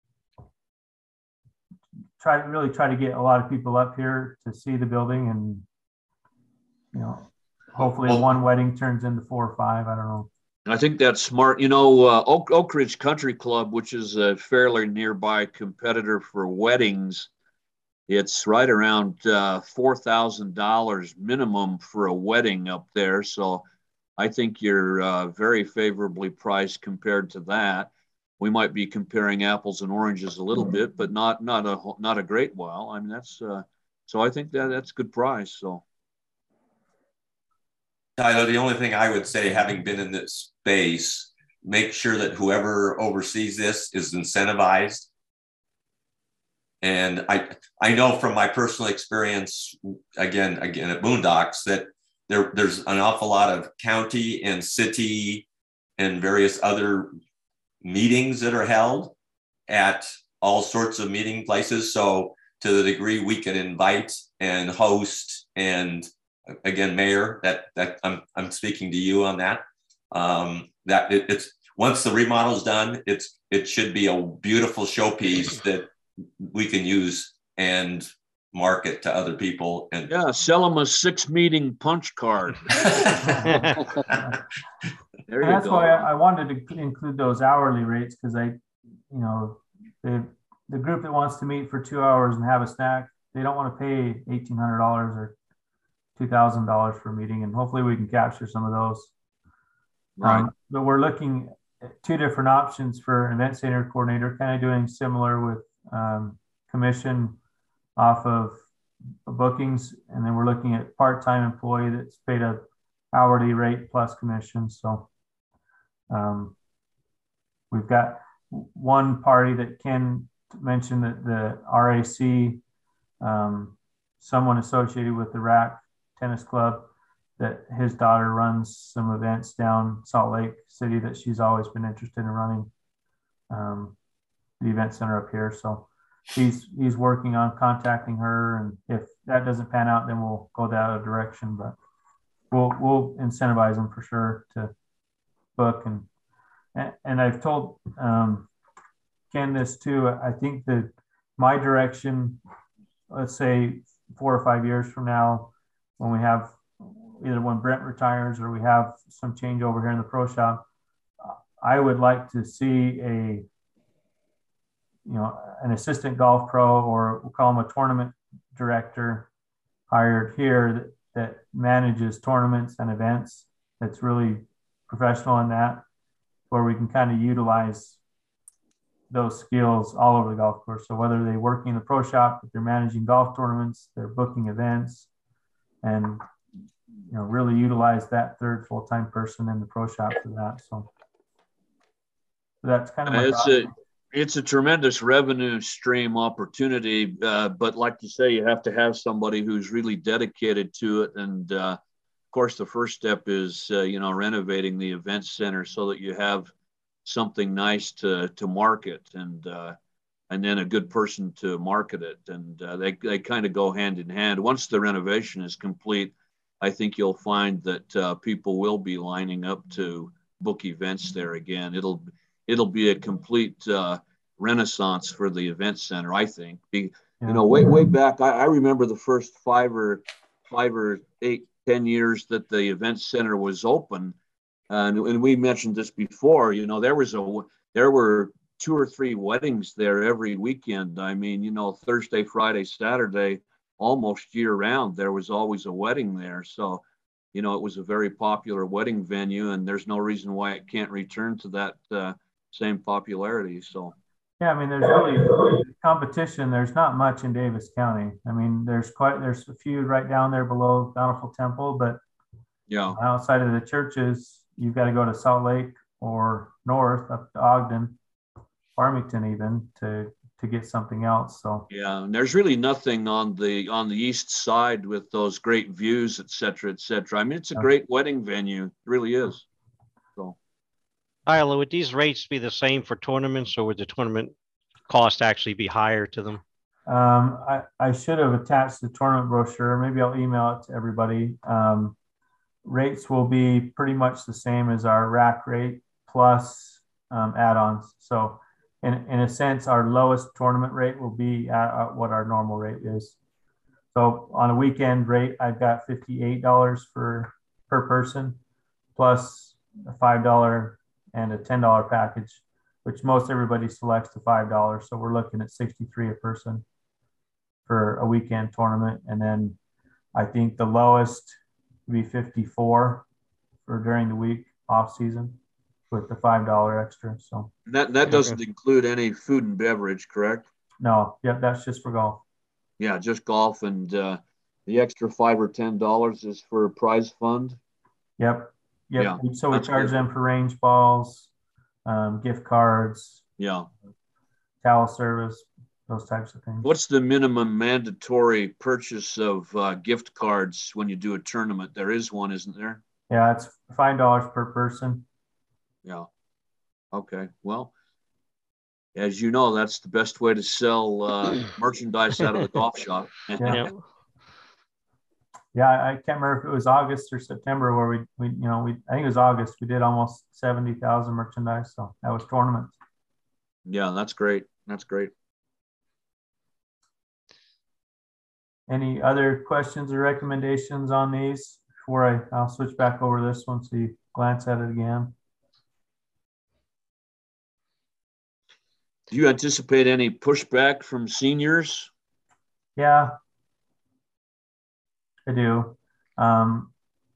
Try to really try to get a lot of people up here to see the building, and, you know, hopefully Well- one wedding turns into four or five. I don't know. I think that's smart. You know, uh, Oak, Oak Ridge Country Club, which is a fairly nearby competitor for weddings, it's right around uh, four thousand dollars minimum for a wedding up there. So I think you're uh, very favorably priced compared to that. We might be comparing apples and oranges a little bit, but not not a not a great while. I mean, that's uh, so I think that that's a good price. So. Tyler, the only thing I would say, having been in this space, make sure that whoever oversees this is incentivized. And I I know from my personal experience, again, again at Boondocks, that there, there's an awful lot of county and city and various other meetings that are held at all sorts of meeting places. So to the degree we can invite and host, and again, Mayor, that that I'm I'm speaking to you on that. Um, that it, it's once the remodel is done, it's it should be a beautiful showpiece that we can use and market to other people. And Yeah, sell them a six meeting punch card. There And you that's go. why I I wanted to include those hourly rates, because I, you know, the the group that wants to meet for two hours and have a snack, they don't want to pay eighteen hundred dollars or two thousand dollars for a meeting, and hopefully we can capture some of those. Right. Um, but we're looking at two different options for an event center coordinator, kind of doing similar with um, commission off of bookings, and then we're looking at part-time employee that's paid a hourly rate plus commission. So um, we've got one party that Ken mentioned, that the R A C, um, someone associated with the R A C Tennis Club, that his daughter runs some events down Salt Lake City that she's always been interested in running, um, the event center up here. So he's he's working on contacting her, and if that doesn't pan out, then we'll go that other direction. But we'll we'll incentivize them for sure to book. And and, and I've told um, Ken this too. I think that my direction, let's say four or five years from now, when we have either when Brent retires or we have some change over here in the pro shop, I would like to see a, you know, an assistant golf pro, or we'll call him a tournament director, hired here that, that manages tournaments and events, that's really professional in that, where we can kind of utilize those skills all over the golf course. So whether they're working in the pro shop, if they're managing golf tournaments, they're booking events, and you know, really utilize that third full-time person in the pro shop for that. So that's kind of my It's thought. a it's a tremendous revenue stream opportunity, uh, but like you say, you have to have somebody who's really dedicated to it. And uh, of course, the first step is uh, you know, renovating the event center so that you have something nice to to market, and uh, and then a good person to market it, and uh, they they kind of go hand in hand. Once the renovation is complete, I think you'll find that uh, people will be lining up to book events there again. It'll it'll be a complete uh, renaissance for the event center, I think. Be, yeah. You know, way way back, I, I remember the first five or five or eight, ten years that the event center was open, and, and we mentioned this before. You know, there was a there were two or three weddings there every weekend. I mean, you know, Thursday, Friday, Saturday, almost year round, there was always a wedding there. So, you know, it was a very popular wedding venue, and there's no reason why it can't return to that uh, same popularity. So, yeah, I mean, there's really competition. There's not much in Davis County. I mean, there's quite, there's a few right down there below Bountiful Temple, but yeah, outside of the churches, you've got to go to Salt Lake or north up to Ogden, Farmington even to to get something else. So yeah, and there's really nothing on the on the east side with those great views, et cetera, et cetera. I mean, it's a great wedding venue. It really is. So, Tyler, would these rates be the same for tournaments, or would the tournament cost actually be higher to them? Um, I, I should have attached the tournament brochure. Maybe I'll email it to everybody. Um, rates will be pretty much the same as our rack rate plus um, add-ons. So in, in a sense, our lowest tournament rate will be at, at what our normal rate is. So on a weekend rate, I've got fifty-eight dollars for per person plus a five dollars and a ten dollars package, which most everybody selects the five dollars. So we're looking at sixty-three dollars a person for a weekend tournament. And then I think the lowest would be fifty-four for during the week off season with the five dollars extra. So that, that doesn't okay. include any food and beverage, correct? No. Yep. That's just for golf. Yeah. Just golf. And uh, the extra five or ten dollars is for a prize fund. Yep. Yep. Yeah, so we charge good. them for range balls, um, gift cards, yeah, towel service, those types of things. What's the minimum mandatory purchase of uh, gift cards when you do a tournament? There is one, isn't there? Yeah, it's five dollars per person. Yeah. Okay. Well, as you know, that's the best way to sell uh, merchandise out of the golf shop. Yeah. Yeah, I can't remember if it was August or September where we, we you know, we I think it was August. We did almost seventy thousand merchandise. So that was tournaments. Yeah, that's great. That's great. Any other questions or recommendations on these before I, I'll switch back over this one so you glance at it again. Do you anticipate any pushback from seniors? Yeah. I do. Um,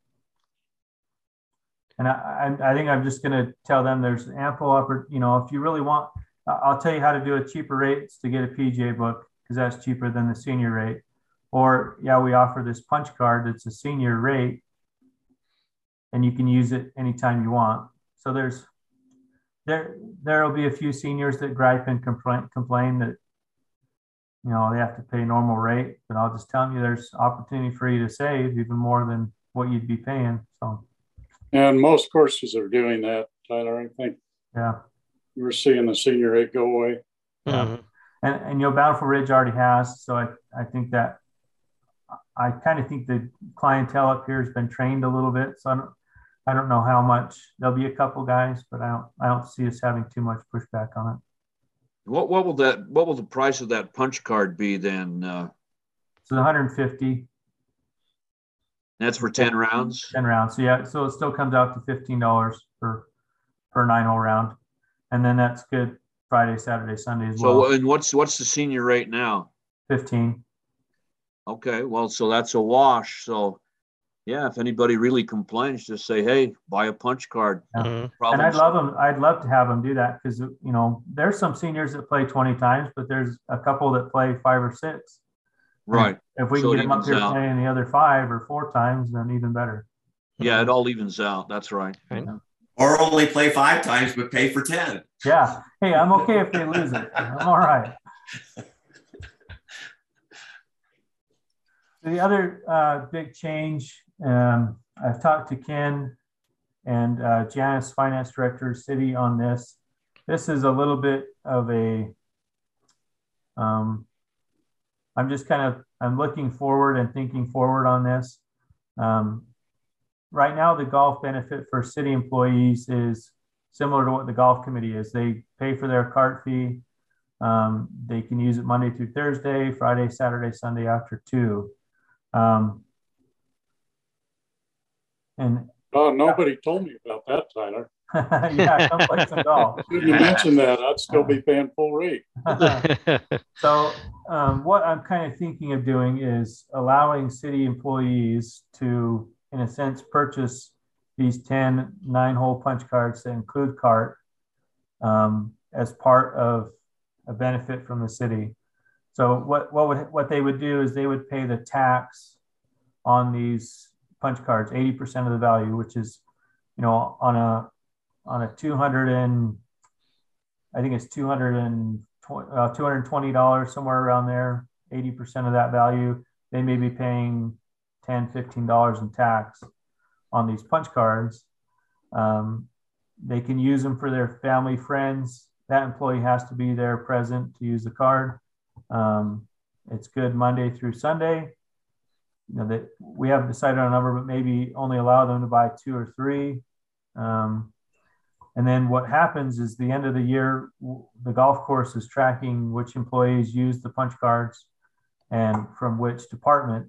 and I, I, I think I'm just going to tell them there's ample opportunity. You know, if you really want, I'll tell you how to do a cheaper rates to get a P G A book because that's cheaper than the senior rate. Or, yeah, we offer this punch card that's a senior rate and you can use it anytime you want. So there's, there, there'll be a few seniors that gripe and complain, complain that, you know, they have to pay normal rate, but I'll just tell you there's opportunity for you to save even more than what you'd be paying. So, and most courses are doing that, Tyler. I think. Yeah, we're seeing the senior rate go away. Yeah, mm-hmm. and and you know, Bountiful Ridge already has. So I I think that I kind of think the clientele up here has been trained a little bit. So I don't I don't know how much. There'll be a couple guys, but I don't I don't see us having too much pushback on it. What what will that what will the price of that punch card be then? Uh, so one hundred fifty. That's for ten rounds. Ten rounds. So yeah, so it still comes out to fifteen dollars per per nine hole round, and then that's good Friday, Saturday, Sunday as well. So and what's what's the senior rate now? Fifteen. Okay, well, so that's a wash. So yeah, if anybody really complains, just say, hey, buy a punch card. Yeah. Mm-hmm. And I'd love them. I'd love to have them do that because, you know, there's some seniors that play twenty times, but there's a couple that play five or six. Right. And if we so can get them up here out. playing the other five or four times, then even better. Yeah, it all evens out. That's right. right. Or only play five times, but pay for ten. Yeah. Hey, I'm okay if they lose it. I'm all right. The other uh, big change, um, I've talked to Ken and uh, Janice, finance director, city on this. This is a little bit of a, um, I'm just kind of, I'm looking forward and thinking forward on this. Um, right now, the golf benefit for city employees is similar to what the golf committee is. They pay for their cart fee. Um, they can use it Monday through Thursday, Friday, Saturday, Sunday after two. Um, and Oh, nobody told me about that, Tyler. yeah, come play some golf. Shouldn't you mention that? I'd still be paying full rate. So um, what I'm kind of thinking of doing is allowing city employees to, in a sense, purchase these ten nine-hole punch cards that include cart um, as part of a benefit from the city. So what what would what they would do is they would pay the tax on these punch cards, eighty percent of the value, which is, you know, on a on a two hundred and I think it's two hundred and uh, two hundred twenty dollars, somewhere around there, eighty percent of that value, they may be paying ten, fifteen dollars in tax on these punch cards. Um, they can use them for their family, friends. That employee has to be there present to use the card. Um, it's good Monday through Sunday. You know, that we haven't decided on a number, but maybe only allow them to buy two or three. Um, and then what happens is the end of the year, the golf course is tracking which employees use the punch cards and from which department.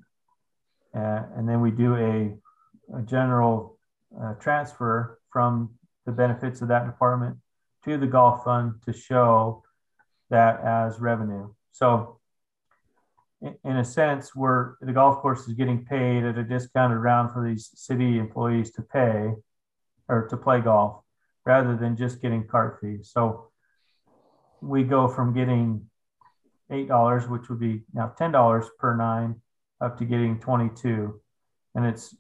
Uh, and then we do a, a general uh, transfer from the benefits of that department to the golf fund to show that as revenue. So in, in a sense, we're, the golf course is getting paid at a discounted round for these city employees to pay or to play golf rather than just getting cart fees. So we go from getting eight dollars, which would be now ten dollars per nine, up to getting twenty-two. And it's,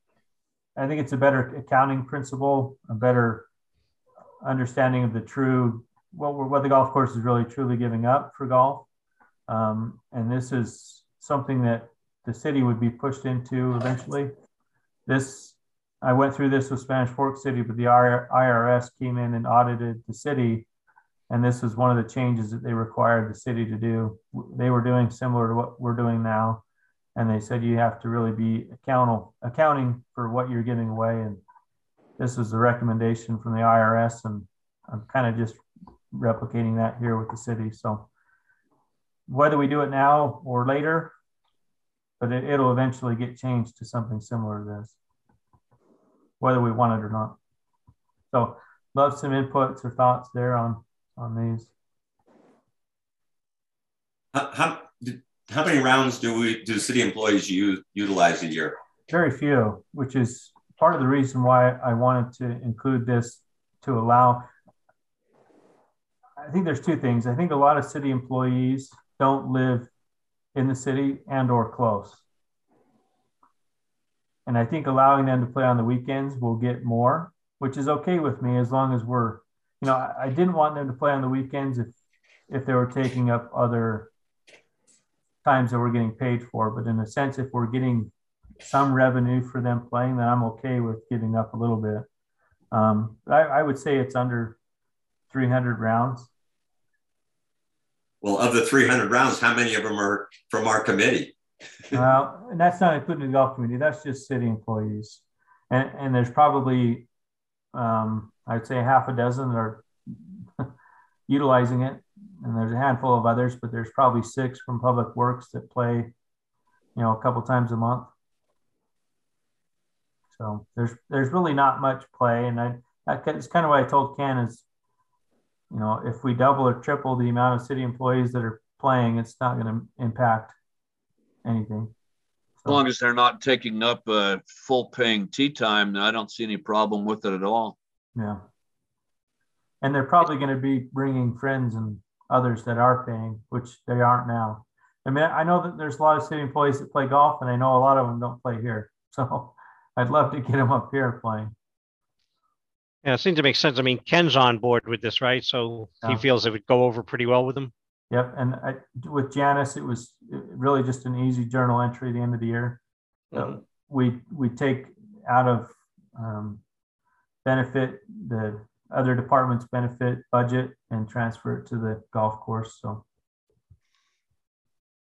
I think it's a better accounting principle, a better understanding of the true, what we're, what the golf course is really truly giving up for golf. Um, and this is something that the city would be pushed into eventually. This, I went through this with Spanish Fork City, but the I R S came in and audited the city. And this was one of the changes that they required the city to do. They were doing similar to what we're doing now. And they said you have to really be accountable, accounting for what you're giving away. And this is the recommendation from the I R S. And I'm kind of just replicating that here with the city. So whether we do it now or later, but it, it'll eventually get changed to something similar to this, whether we want it or not. So love some inputs or thoughts there on, on these. How, how, how many rounds do we do city employees use, utilize a year? Very few, which is part of the reason why I wanted to include this to allow. I think there's two things. I think a lot of city employees don't live in the city and or close. And I think allowing them to play on the weekends will get more, which is okay with me as long as we're, you know, I, I didn't want them to play on the weekends if, if they were taking up other times that we're getting paid for. But in a sense, if we're getting some revenue for them playing, then I'm okay with giving up a little bit. Um, I, I would say it's under three hundred rounds. Well, of the three hundred rounds, how many of them are from our committee? uh, and that's not including the golf committee. That's just city employees. And, and there's probably, um, I'd say half a dozen that are utilizing it. And there's a handful of others, but there's probably six from Public Works that play, you know, a couple times a month. So there's there's really not much play. And I that's kind of what I told Ken is, you know, if we double or triple the amount of city employees that are playing, it's not going to impact anything. So, as long as they're not taking up a full paying tee time, I don't see any problem with it at all. Yeah. And they're probably going to be bringing friends and others that are paying, which they aren't now. I mean, I know that there's a lot of city employees that play golf, and I know a lot of them don't play here. So I'd love to get them up here playing. Yeah, it seems to make sense. I mean, Ken's on board with this, right? So Yeah. he feels it would go over pretty well with him. Yep. And I, with Janice, it was really just an easy journal entry at the end of the year. Mm-hmm. So we, we take out of um, benefit, the other departments benefit budget and transfer it to the golf course. So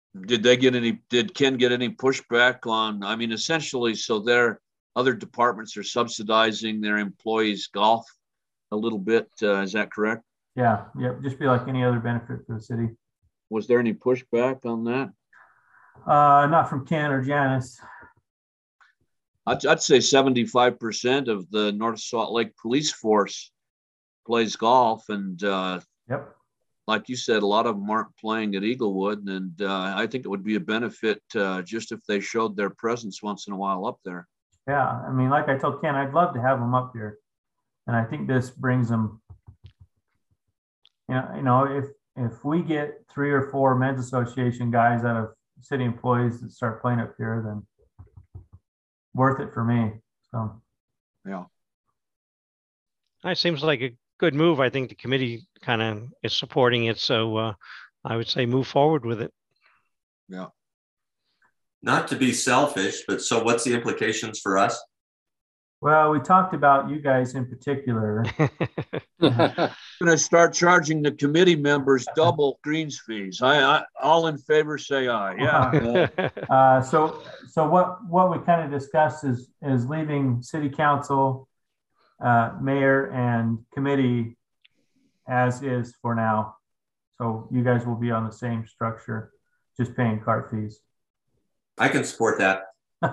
Did they get any, did Ken get any pushback on, I mean, essentially, so their other departments are subsidizing their employees' golf a little bit. Uh, is that correct? Yeah, yeah, just be like any other benefit for the city. Was there any pushback on that? Uh, not from Ken or Janice. I'd, I'd say seventy-five percent of the North Salt Lake Police Force plays golf. And uh, yep. like you said, a lot of them aren't playing at Eaglewood. And uh, I think it would be a benefit uh, just if they showed their presence once in a while up there. Yeah, I mean, like I told Ken, I'd love to have them up here. And I think this brings them, you know, you know, if if we get three or four men's association guys out of city employees that start playing up here, then worth it for me. So yeah. It seems like a good move. I think the committee kind of is supporting it. So uh, I would say move forward with it. Yeah. Not to be selfish, but so what's the implications for us? Well, we talked about you guys in particular. Going to start charging the committee members double greens fees. I, I all in favor say aye. Yeah. uh, so, so what what we kind of discussed is is leaving city council, uh, mayor, and committee as is for now. So you guys will be on the same structure, just paying cart fees. I can support that.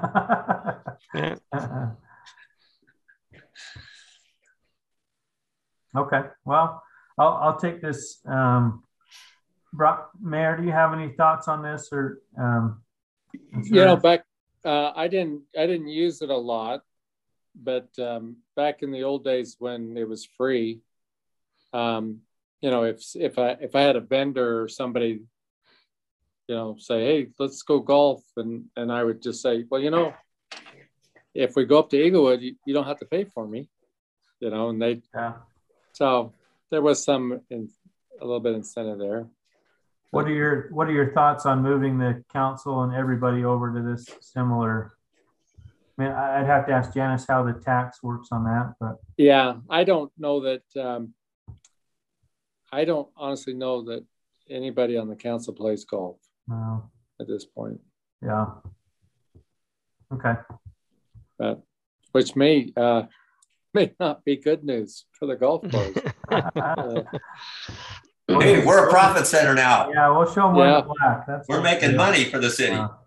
Okay, well, I'll, I'll take this. Um, Brock, Mayor, do you have any thoughts on this, or? Um, you know, back uh, I didn't I didn't use it a lot, but um, back in the old days when it was free, um, you know, if if I if I had a vendor or somebody, you know, say, hey, let's go golf, and and I would just say, well, you know, if we go up to Eaglewood, you, you don't have to pay for me, you know, and they. Yeah. So there was some, in, a little bit incentive there. What are your What are your thoughts on moving the council and everybody over to this similar? I mean, I'd have to ask Janice how the tax works on that, but yeah, I don't know that. Um, I don't honestly know that anybody on the council plays golf no. at this point. Yeah. Okay. But which may. Uh, may not be good news for the golf course. uh, hey, we're a profit center now. Yeah, we'll show more yeah. the black. That's we're making money for the city. Uh,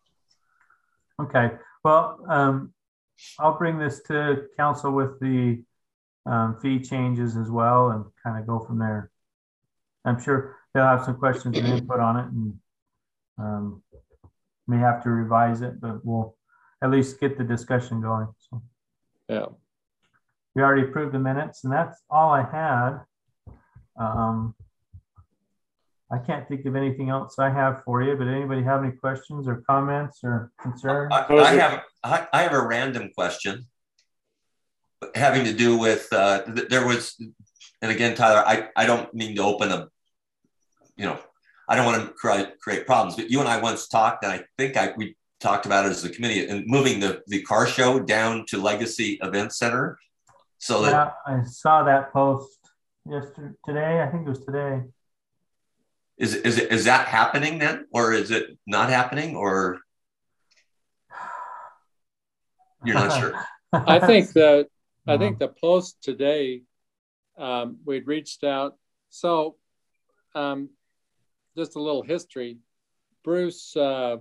okay. Well, um, I'll bring this to council with the um, fee changes as well, and kind of go from there. I'm sure they'll have some questions and input on it, and um, may have to revise it, but we'll at least get the discussion going. So. Yeah. We already approved the minutes, and that's all I had. Um, I can't think of anything else I have for you, but anybody have any questions or comments or concerns? I, I have I, I have a random question having to do with uh, there was, and again, Tyler, I, I don't mean to open a, you know, I don't want to create, create problems, but you and I once talked, and I think I we talked about it as a committee, and moving the, the car show down to Legacy Event Center. So that yeah, I saw that post yesterday, today. I think it was today. Is is it is that happening then, or is it not happening, or you're not sure? I think that I think the post today, um, we'd reached out. So, um, just a little history. Bruce, uh,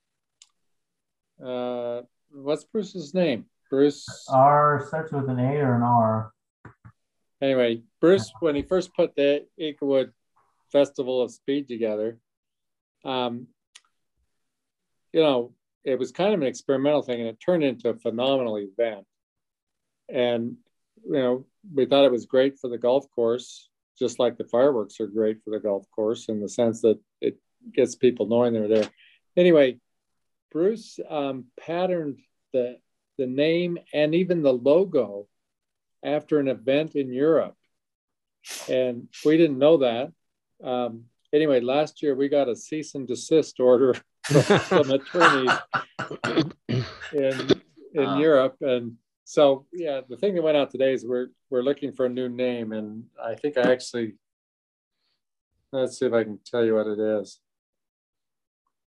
uh, what's Bruce's name? Bruce R starts with an A or an R. Anyway, Bruce, when he first put the Eaglewood Festival of Speed together, um, you know, it was kind of an experimental thing, and it turned into a phenomenal event. And, you know, we thought it was great for the golf course, just like the fireworks are great for the golf course in the sense that it gets people knowing they're there. Anyway, Bruce um, patterned the the name and even the logo after an event in Europe. And we didn't know that. Um, anyway, last year we got a cease and desist order from some attorneys in, in uh. Europe. And so, yeah, the thing that went out today is we're, we're looking for a new name. And I think I actually, let's see if I can tell you what it is.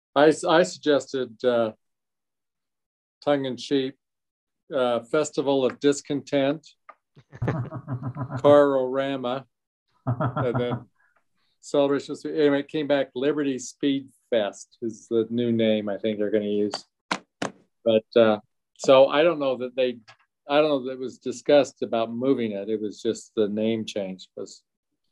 I, I suggested uh, tongue-in-cheek uh, Festival of Discontent, Car-O-Rama, and then celebration. Anyway, it came back. Liberty Speed Fest is the new name I think they're going to use. But uh, so I don't know that they, I don't know that it was discussed about moving it. It was just the name change was.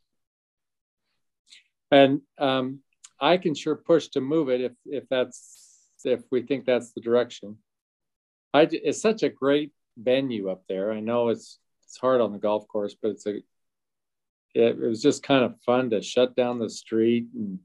And um, I can sure push to move it if if that's if we think that's the direction. I it's such a great venue up there. I know it's it's hard on the golf course, but it's a it, it was just kind of fun to shut down the street and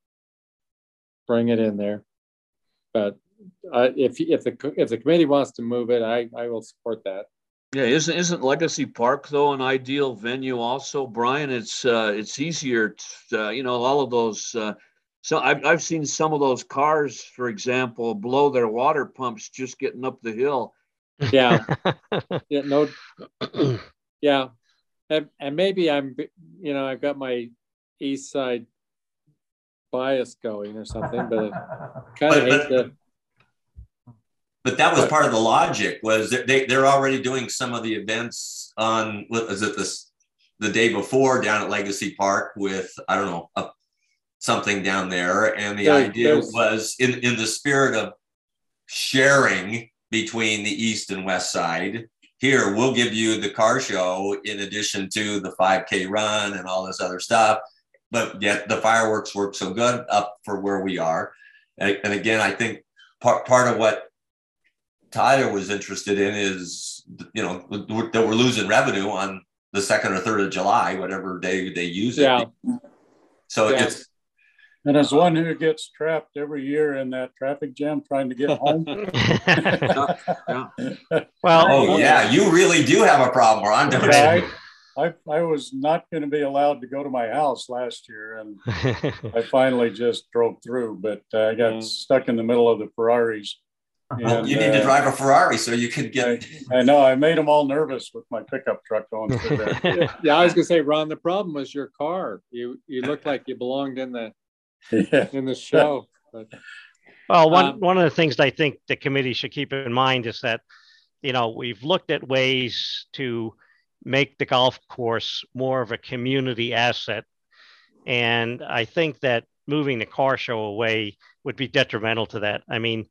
bring it in there. But uh, if if the if the committee wants to move it, I I will support that. Yeah, isn't isn't Legacy Park though an ideal venue also, Brian? It's uh, it's easier, to, uh, you know, all of those. Uh, so I've I've seen some of those cars, for example, blow their water pumps just getting up the hill. Yeah, yeah, no, yeah, and, and maybe I'm, you know, I've got my East Side bias going or something, but kind of hate the. But that was part of the logic, was that they, they're already doing some of the events on, what is it, this, the day before down at Legacy Park with, I don't know, a, something down there. And the there, idea was in, in the spirit of sharing between the East and West Side, here, we'll give you the car show in addition to the five K run and all this other stuff. But yet the fireworks work so good up for where we are. And, and again, I think part, part of what Tyler was interested in is, you know, that we're losing revenue on the second or third of July, whatever day they use it. Yeah. So yeah. it's. And as one who gets trapped every year in that traffic jam trying to get home. yeah, yeah. Well, oh yeah, you really do have a problem, Ron, don't I, you? I, I was not going to be allowed to go to my house last year, and I finally just drove through, but uh, I got mm. stuck in the middle of the Ferraris. Well, you need uh, to drive a Ferrari so you could get. I, I know. I made them all nervous with my pickup truck going through there. yeah, yeah, I was gonna say, Ron. The problem was your car. You you looked like you belonged in the yeah. in the show. But, well, one um, one of the things that I think the committee should keep in mind is that, you know, we've looked at ways to make the golf course more of a community asset, and I think that moving the car show away would be detrimental to that. I mean,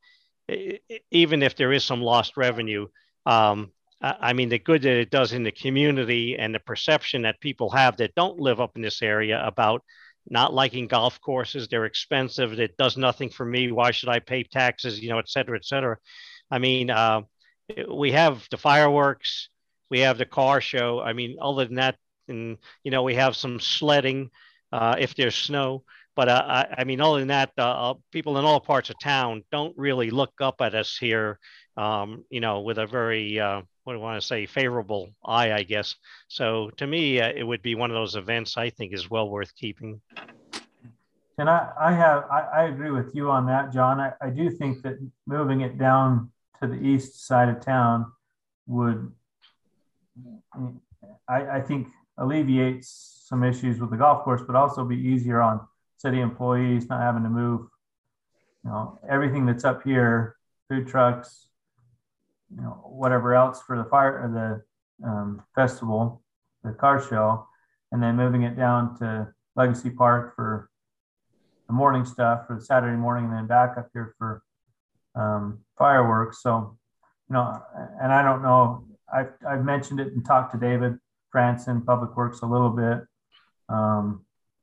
even if there is some lost revenue, um, I mean, the good that it does in the community and the perception that people have that don't live up in this area about not liking golf courses, they're expensive, it does nothing for me, why should I pay taxes, you know, et cetera, et cetera. I mean, uh, we have the fireworks, we have the car show. I mean, other than that, and, you know, we have some sledding uh, if there's snow. But uh, I, I mean, other than that, uh, people in all parts of town don't really look up at us here, um, you know, with a very, uh, what do I want to say, favorable eye, I guess. So to me, uh, it would be one of those events I think is well worth keeping. And I, I have, I, I agree with you on that, John. I, I do think that moving it down to the east side of town would, I, I think, alleviates some issues with the golf course, but also be easier on city employees not having to move, you know, everything that's up here, food trucks, you know, whatever else for the fire or the um, festival, the car show, and then moving it down to Legacy Park for the morning stuff for the Saturday morning, and then back up here for um, fireworks. So, you know, and I don't know, I've, I've mentioned it and talked to David Franson, Public Works, a little bit. Um,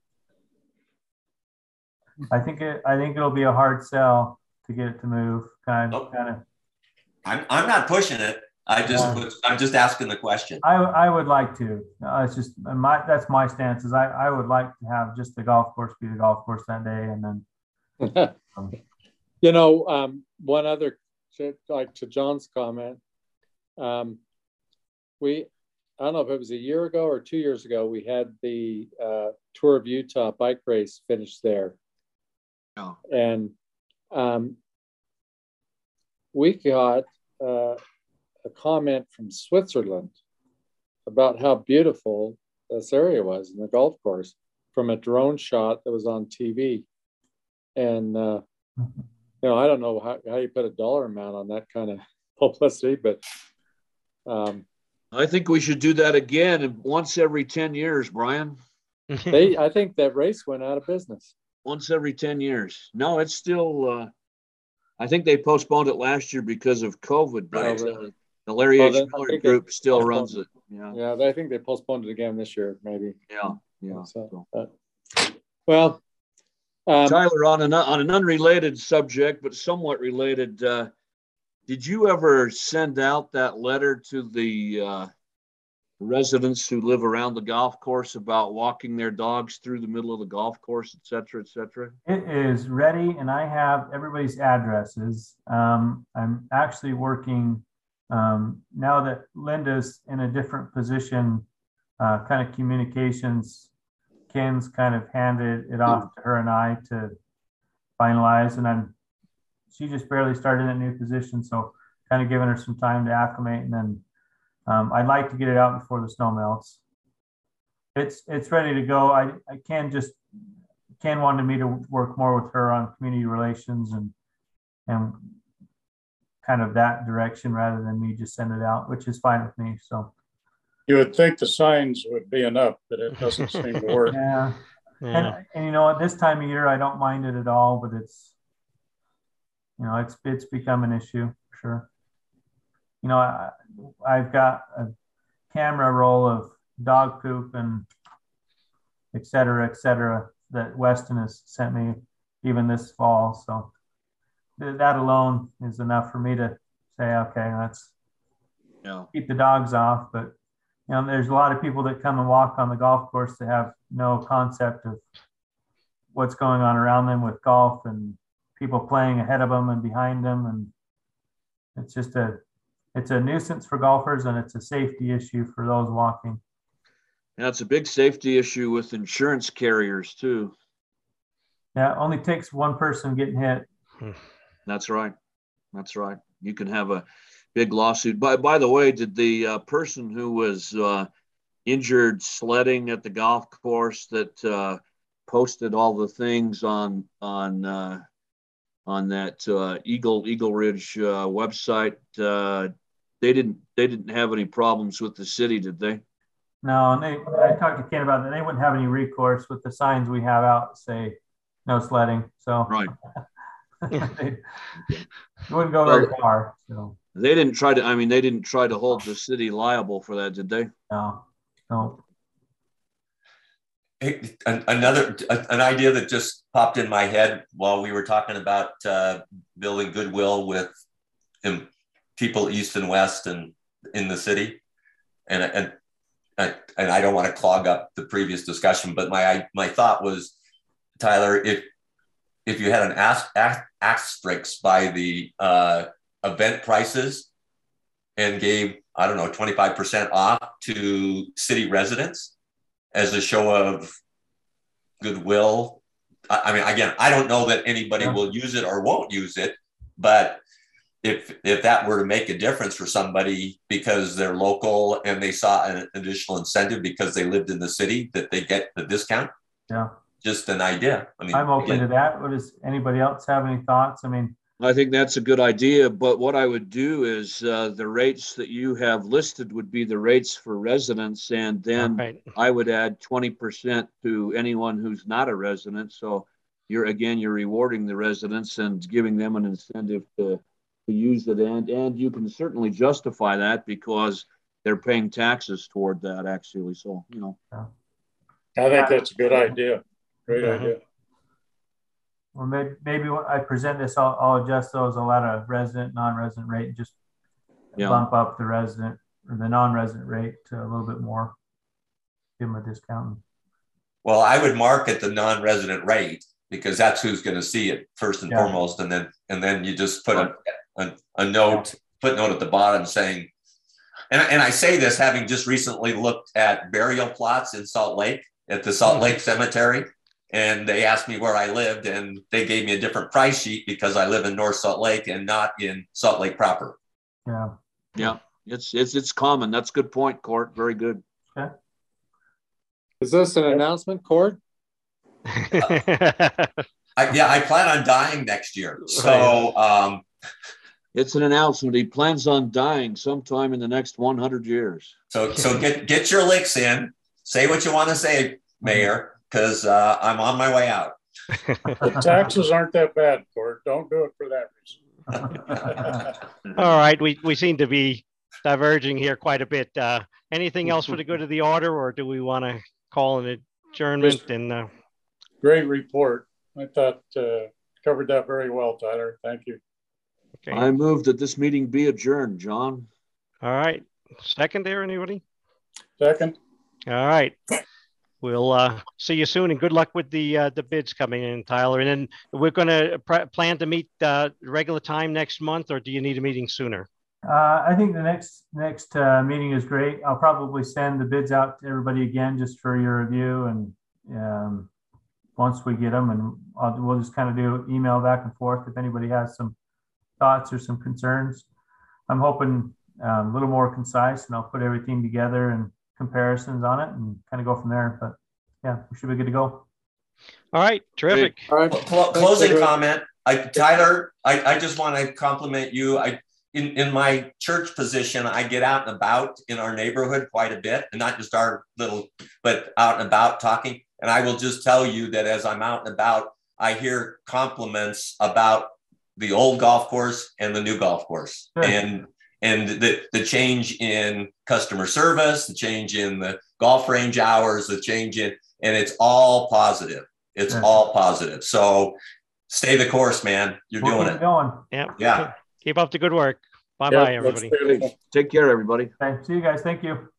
I think it. I think it'll be a hard sell to get it to move. Kind of. Oh. Kind of. I'm. I'm not pushing it. I just. Yeah. I'm just asking the question. I. I would like to. Uh, it's just my. That's my stance. Is I. I would like to have just the golf course be the golf course that day, and then. um, you know, um, one other, like to John's comment, um, we. I don't know if it was a year ago or two years ago. We had the uh, Tour of Utah bike race finished there. Oh. And um, we got uh, a comment from Switzerland about how beautiful this area was in the golf course from a drone shot that was on T V. And uh, You know, I don't know how, how you put a dollar amount on that kind of publicity, but um, I think we should do that again once every ten years, Brian. they, I think that race went out of business. Once every ten years. No, it's still, uh, I think they postponed it last year because of COVID, but Right. uh, the Larry Oh, H. then I Miller think they Group still postponed runs it. it. Yeah. Yeah, I think they postponed it again this year, maybe. Yeah. Yeah. So, So. but, well, um, Tyler, on an, on an unrelated subject, but somewhat related, uh, did you ever send out that letter to the uh, residents who live around the golf course about walking their dogs through the middle of the golf course, et cetera, et cetera? It is ready, and I have everybody's addresses. Um, I'm actually working um, now that Linda's in a different position, uh, kind of communications. Ken's kind of handed it off to her and I to finalize, and I'm she just barely started in a new position, so kind of giving her some time to acclimate, and then um, I'd like to get it out before the snow melts. It's it's ready to go. I I can just Ken wanted me to work more with her on community relations and and kind of that direction rather than me just send it out, which is fine with me. So You would think the signs would be enough, but it doesn't seem to work. yeah. Yeah. And, and you know, at this time of year, I don't mind it at all, but it's, you know, it's, it's become an issue for sure. You know, I, I've got a camera roll of dog poop and et cetera, et cetera, that Weston has sent me even this fall. So th- that alone is enough for me to say, okay, let's Yeah. keep the dogs off. But you know, there's a lot of people that come and walk on the golf course that have no concept of what's going on around them with golf and people playing ahead of them and behind them. And it's just a, it's a nuisance for golfers, and it's a safety issue for those walking. Yeah, it's a big safety issue with insurance carriers too. Yeah, it only takes one person getting hit. That's right. That's right. You can have a big lawsuit. By by the way, did the uh, person who was uh, injured sledding at the golf course that uh, posted all the things on on uh, on that uh, Eagle Eagle Ridge uh, website? Uh, they didn't they didn't have any problems with the city, did they? No, and they, I talked to Ken about that. They wouldn't have any recourse with the signs we have out that say no sledding. So Right. they wouldn't go very far. So They didn't try to. I mean, they didn't try to hold the city liable for that, did they? no, no. Hey, an- another an idea that just popped in my head while we were talking about uh, building goodwill with um, people east and west and in the city, and and and I don't want to clog up the previous discussion, but my my thought was, Tyler, if if you had an asterisk by the uh, event prices and gave, I don't know, twenty-five percent off to city residents as a show of goodwill. I, I mean, again, I don't know that anybody Yeah. will use it or won't use it, but if if that were to make a difference for somebody because they're local and they saw an additional incentive because they lived in the city, that they get the discount. Yeah. Just an idea. I mean, I'm open again, to that. What does anybody else have any thoughts? I mean, I think that's a good idea, but what I would do is uh, the rates that you have listed would be the rates for residents, and then Right. I would add twenty percent to anyone who's not a resident. So you're, again, you're rewarding the residents and giving them an incentive to, to use it. And, and you can certainly justify that because they're paying taxes toward that, actually. So, you know. I think that's a good idea. Great Mhm. idea. or maybe, maybe when I present this, I'll, I'll adjust those. I'll add a resident, non-resident rate and just Yeah. bump up the resident or the non-resident rate to a little bit more. Give them a discount. well, I would market the non-resident rate because that's who's going to see it first and Yeah. foremost, and then and then you just put a a, a note, footnote at the bottom saying, and and I say this having just recently looked at burial plots in Salt Lake at the Salt Lake Cemetery, and they asked me where I lived, and they gave me a different price sheet because I live in North Salt Lake and not in Salt Lake proper. Yeah. Yeah, it's, it's, it's common. That's a good point, Court. Very good. Okay. Is this an announcement, Cord? I, yeah, I plan on dying next year. So um, it's an announcement. He plans on dying sometime in the next one hundred years. So, so get get your licks in. Say what you want to say, Mayor, because uh, I'm on my way out. The taxes aren't that bad, Court. Don't do it for that reason. All right, we we seem to be diverging here quite a bit. Uh, anything else for the good of the order, or do we want to call an adjournment? Just and uh... great report. I thought uh, covered that very well, Tyler. Thank you. Okay. I move that this meeting be adjourned, John. All right. Second there, anybody? Second. All right. We'll uh, see you soon, and good luck with the uh, the bids coming in, Tyler. And then we're going to plan to meet uh, regular time next month, or do you need a meeting sooner? Uh, I think the next next uh, meeting is great. I'll probably send the bids out to everybody again just for your review, and um, once we get them, and I'll, we'll just kind of do email back and forth if anybody has some thoughts or some concerns. I'm hoping um, a little more concise, and I'll put everything together and comparisons on it and kind of go from there. But yeah, we should be good to go. All right, terrific. All right. Cl- closing comment. I, Tyler, I, I just want to compliment you. I in, in my church position, I get out and about in our neighborhood quite a bit, and not just our little, but out and about talking. And I will just tell you that as I'm out and about, I hear compliments about the old golf course and the new golf course. Sure. And and the, the change in customer service, the change in the golf range hours, the change in, and it's all positive. It's sure. all positive. So stay the course, man. You're we'll doing keep it. Going. Yeah. Yeah. Keep up the good work. Bye-bye, everybody. Take care, everybody. Okay. See you guys. Thank you.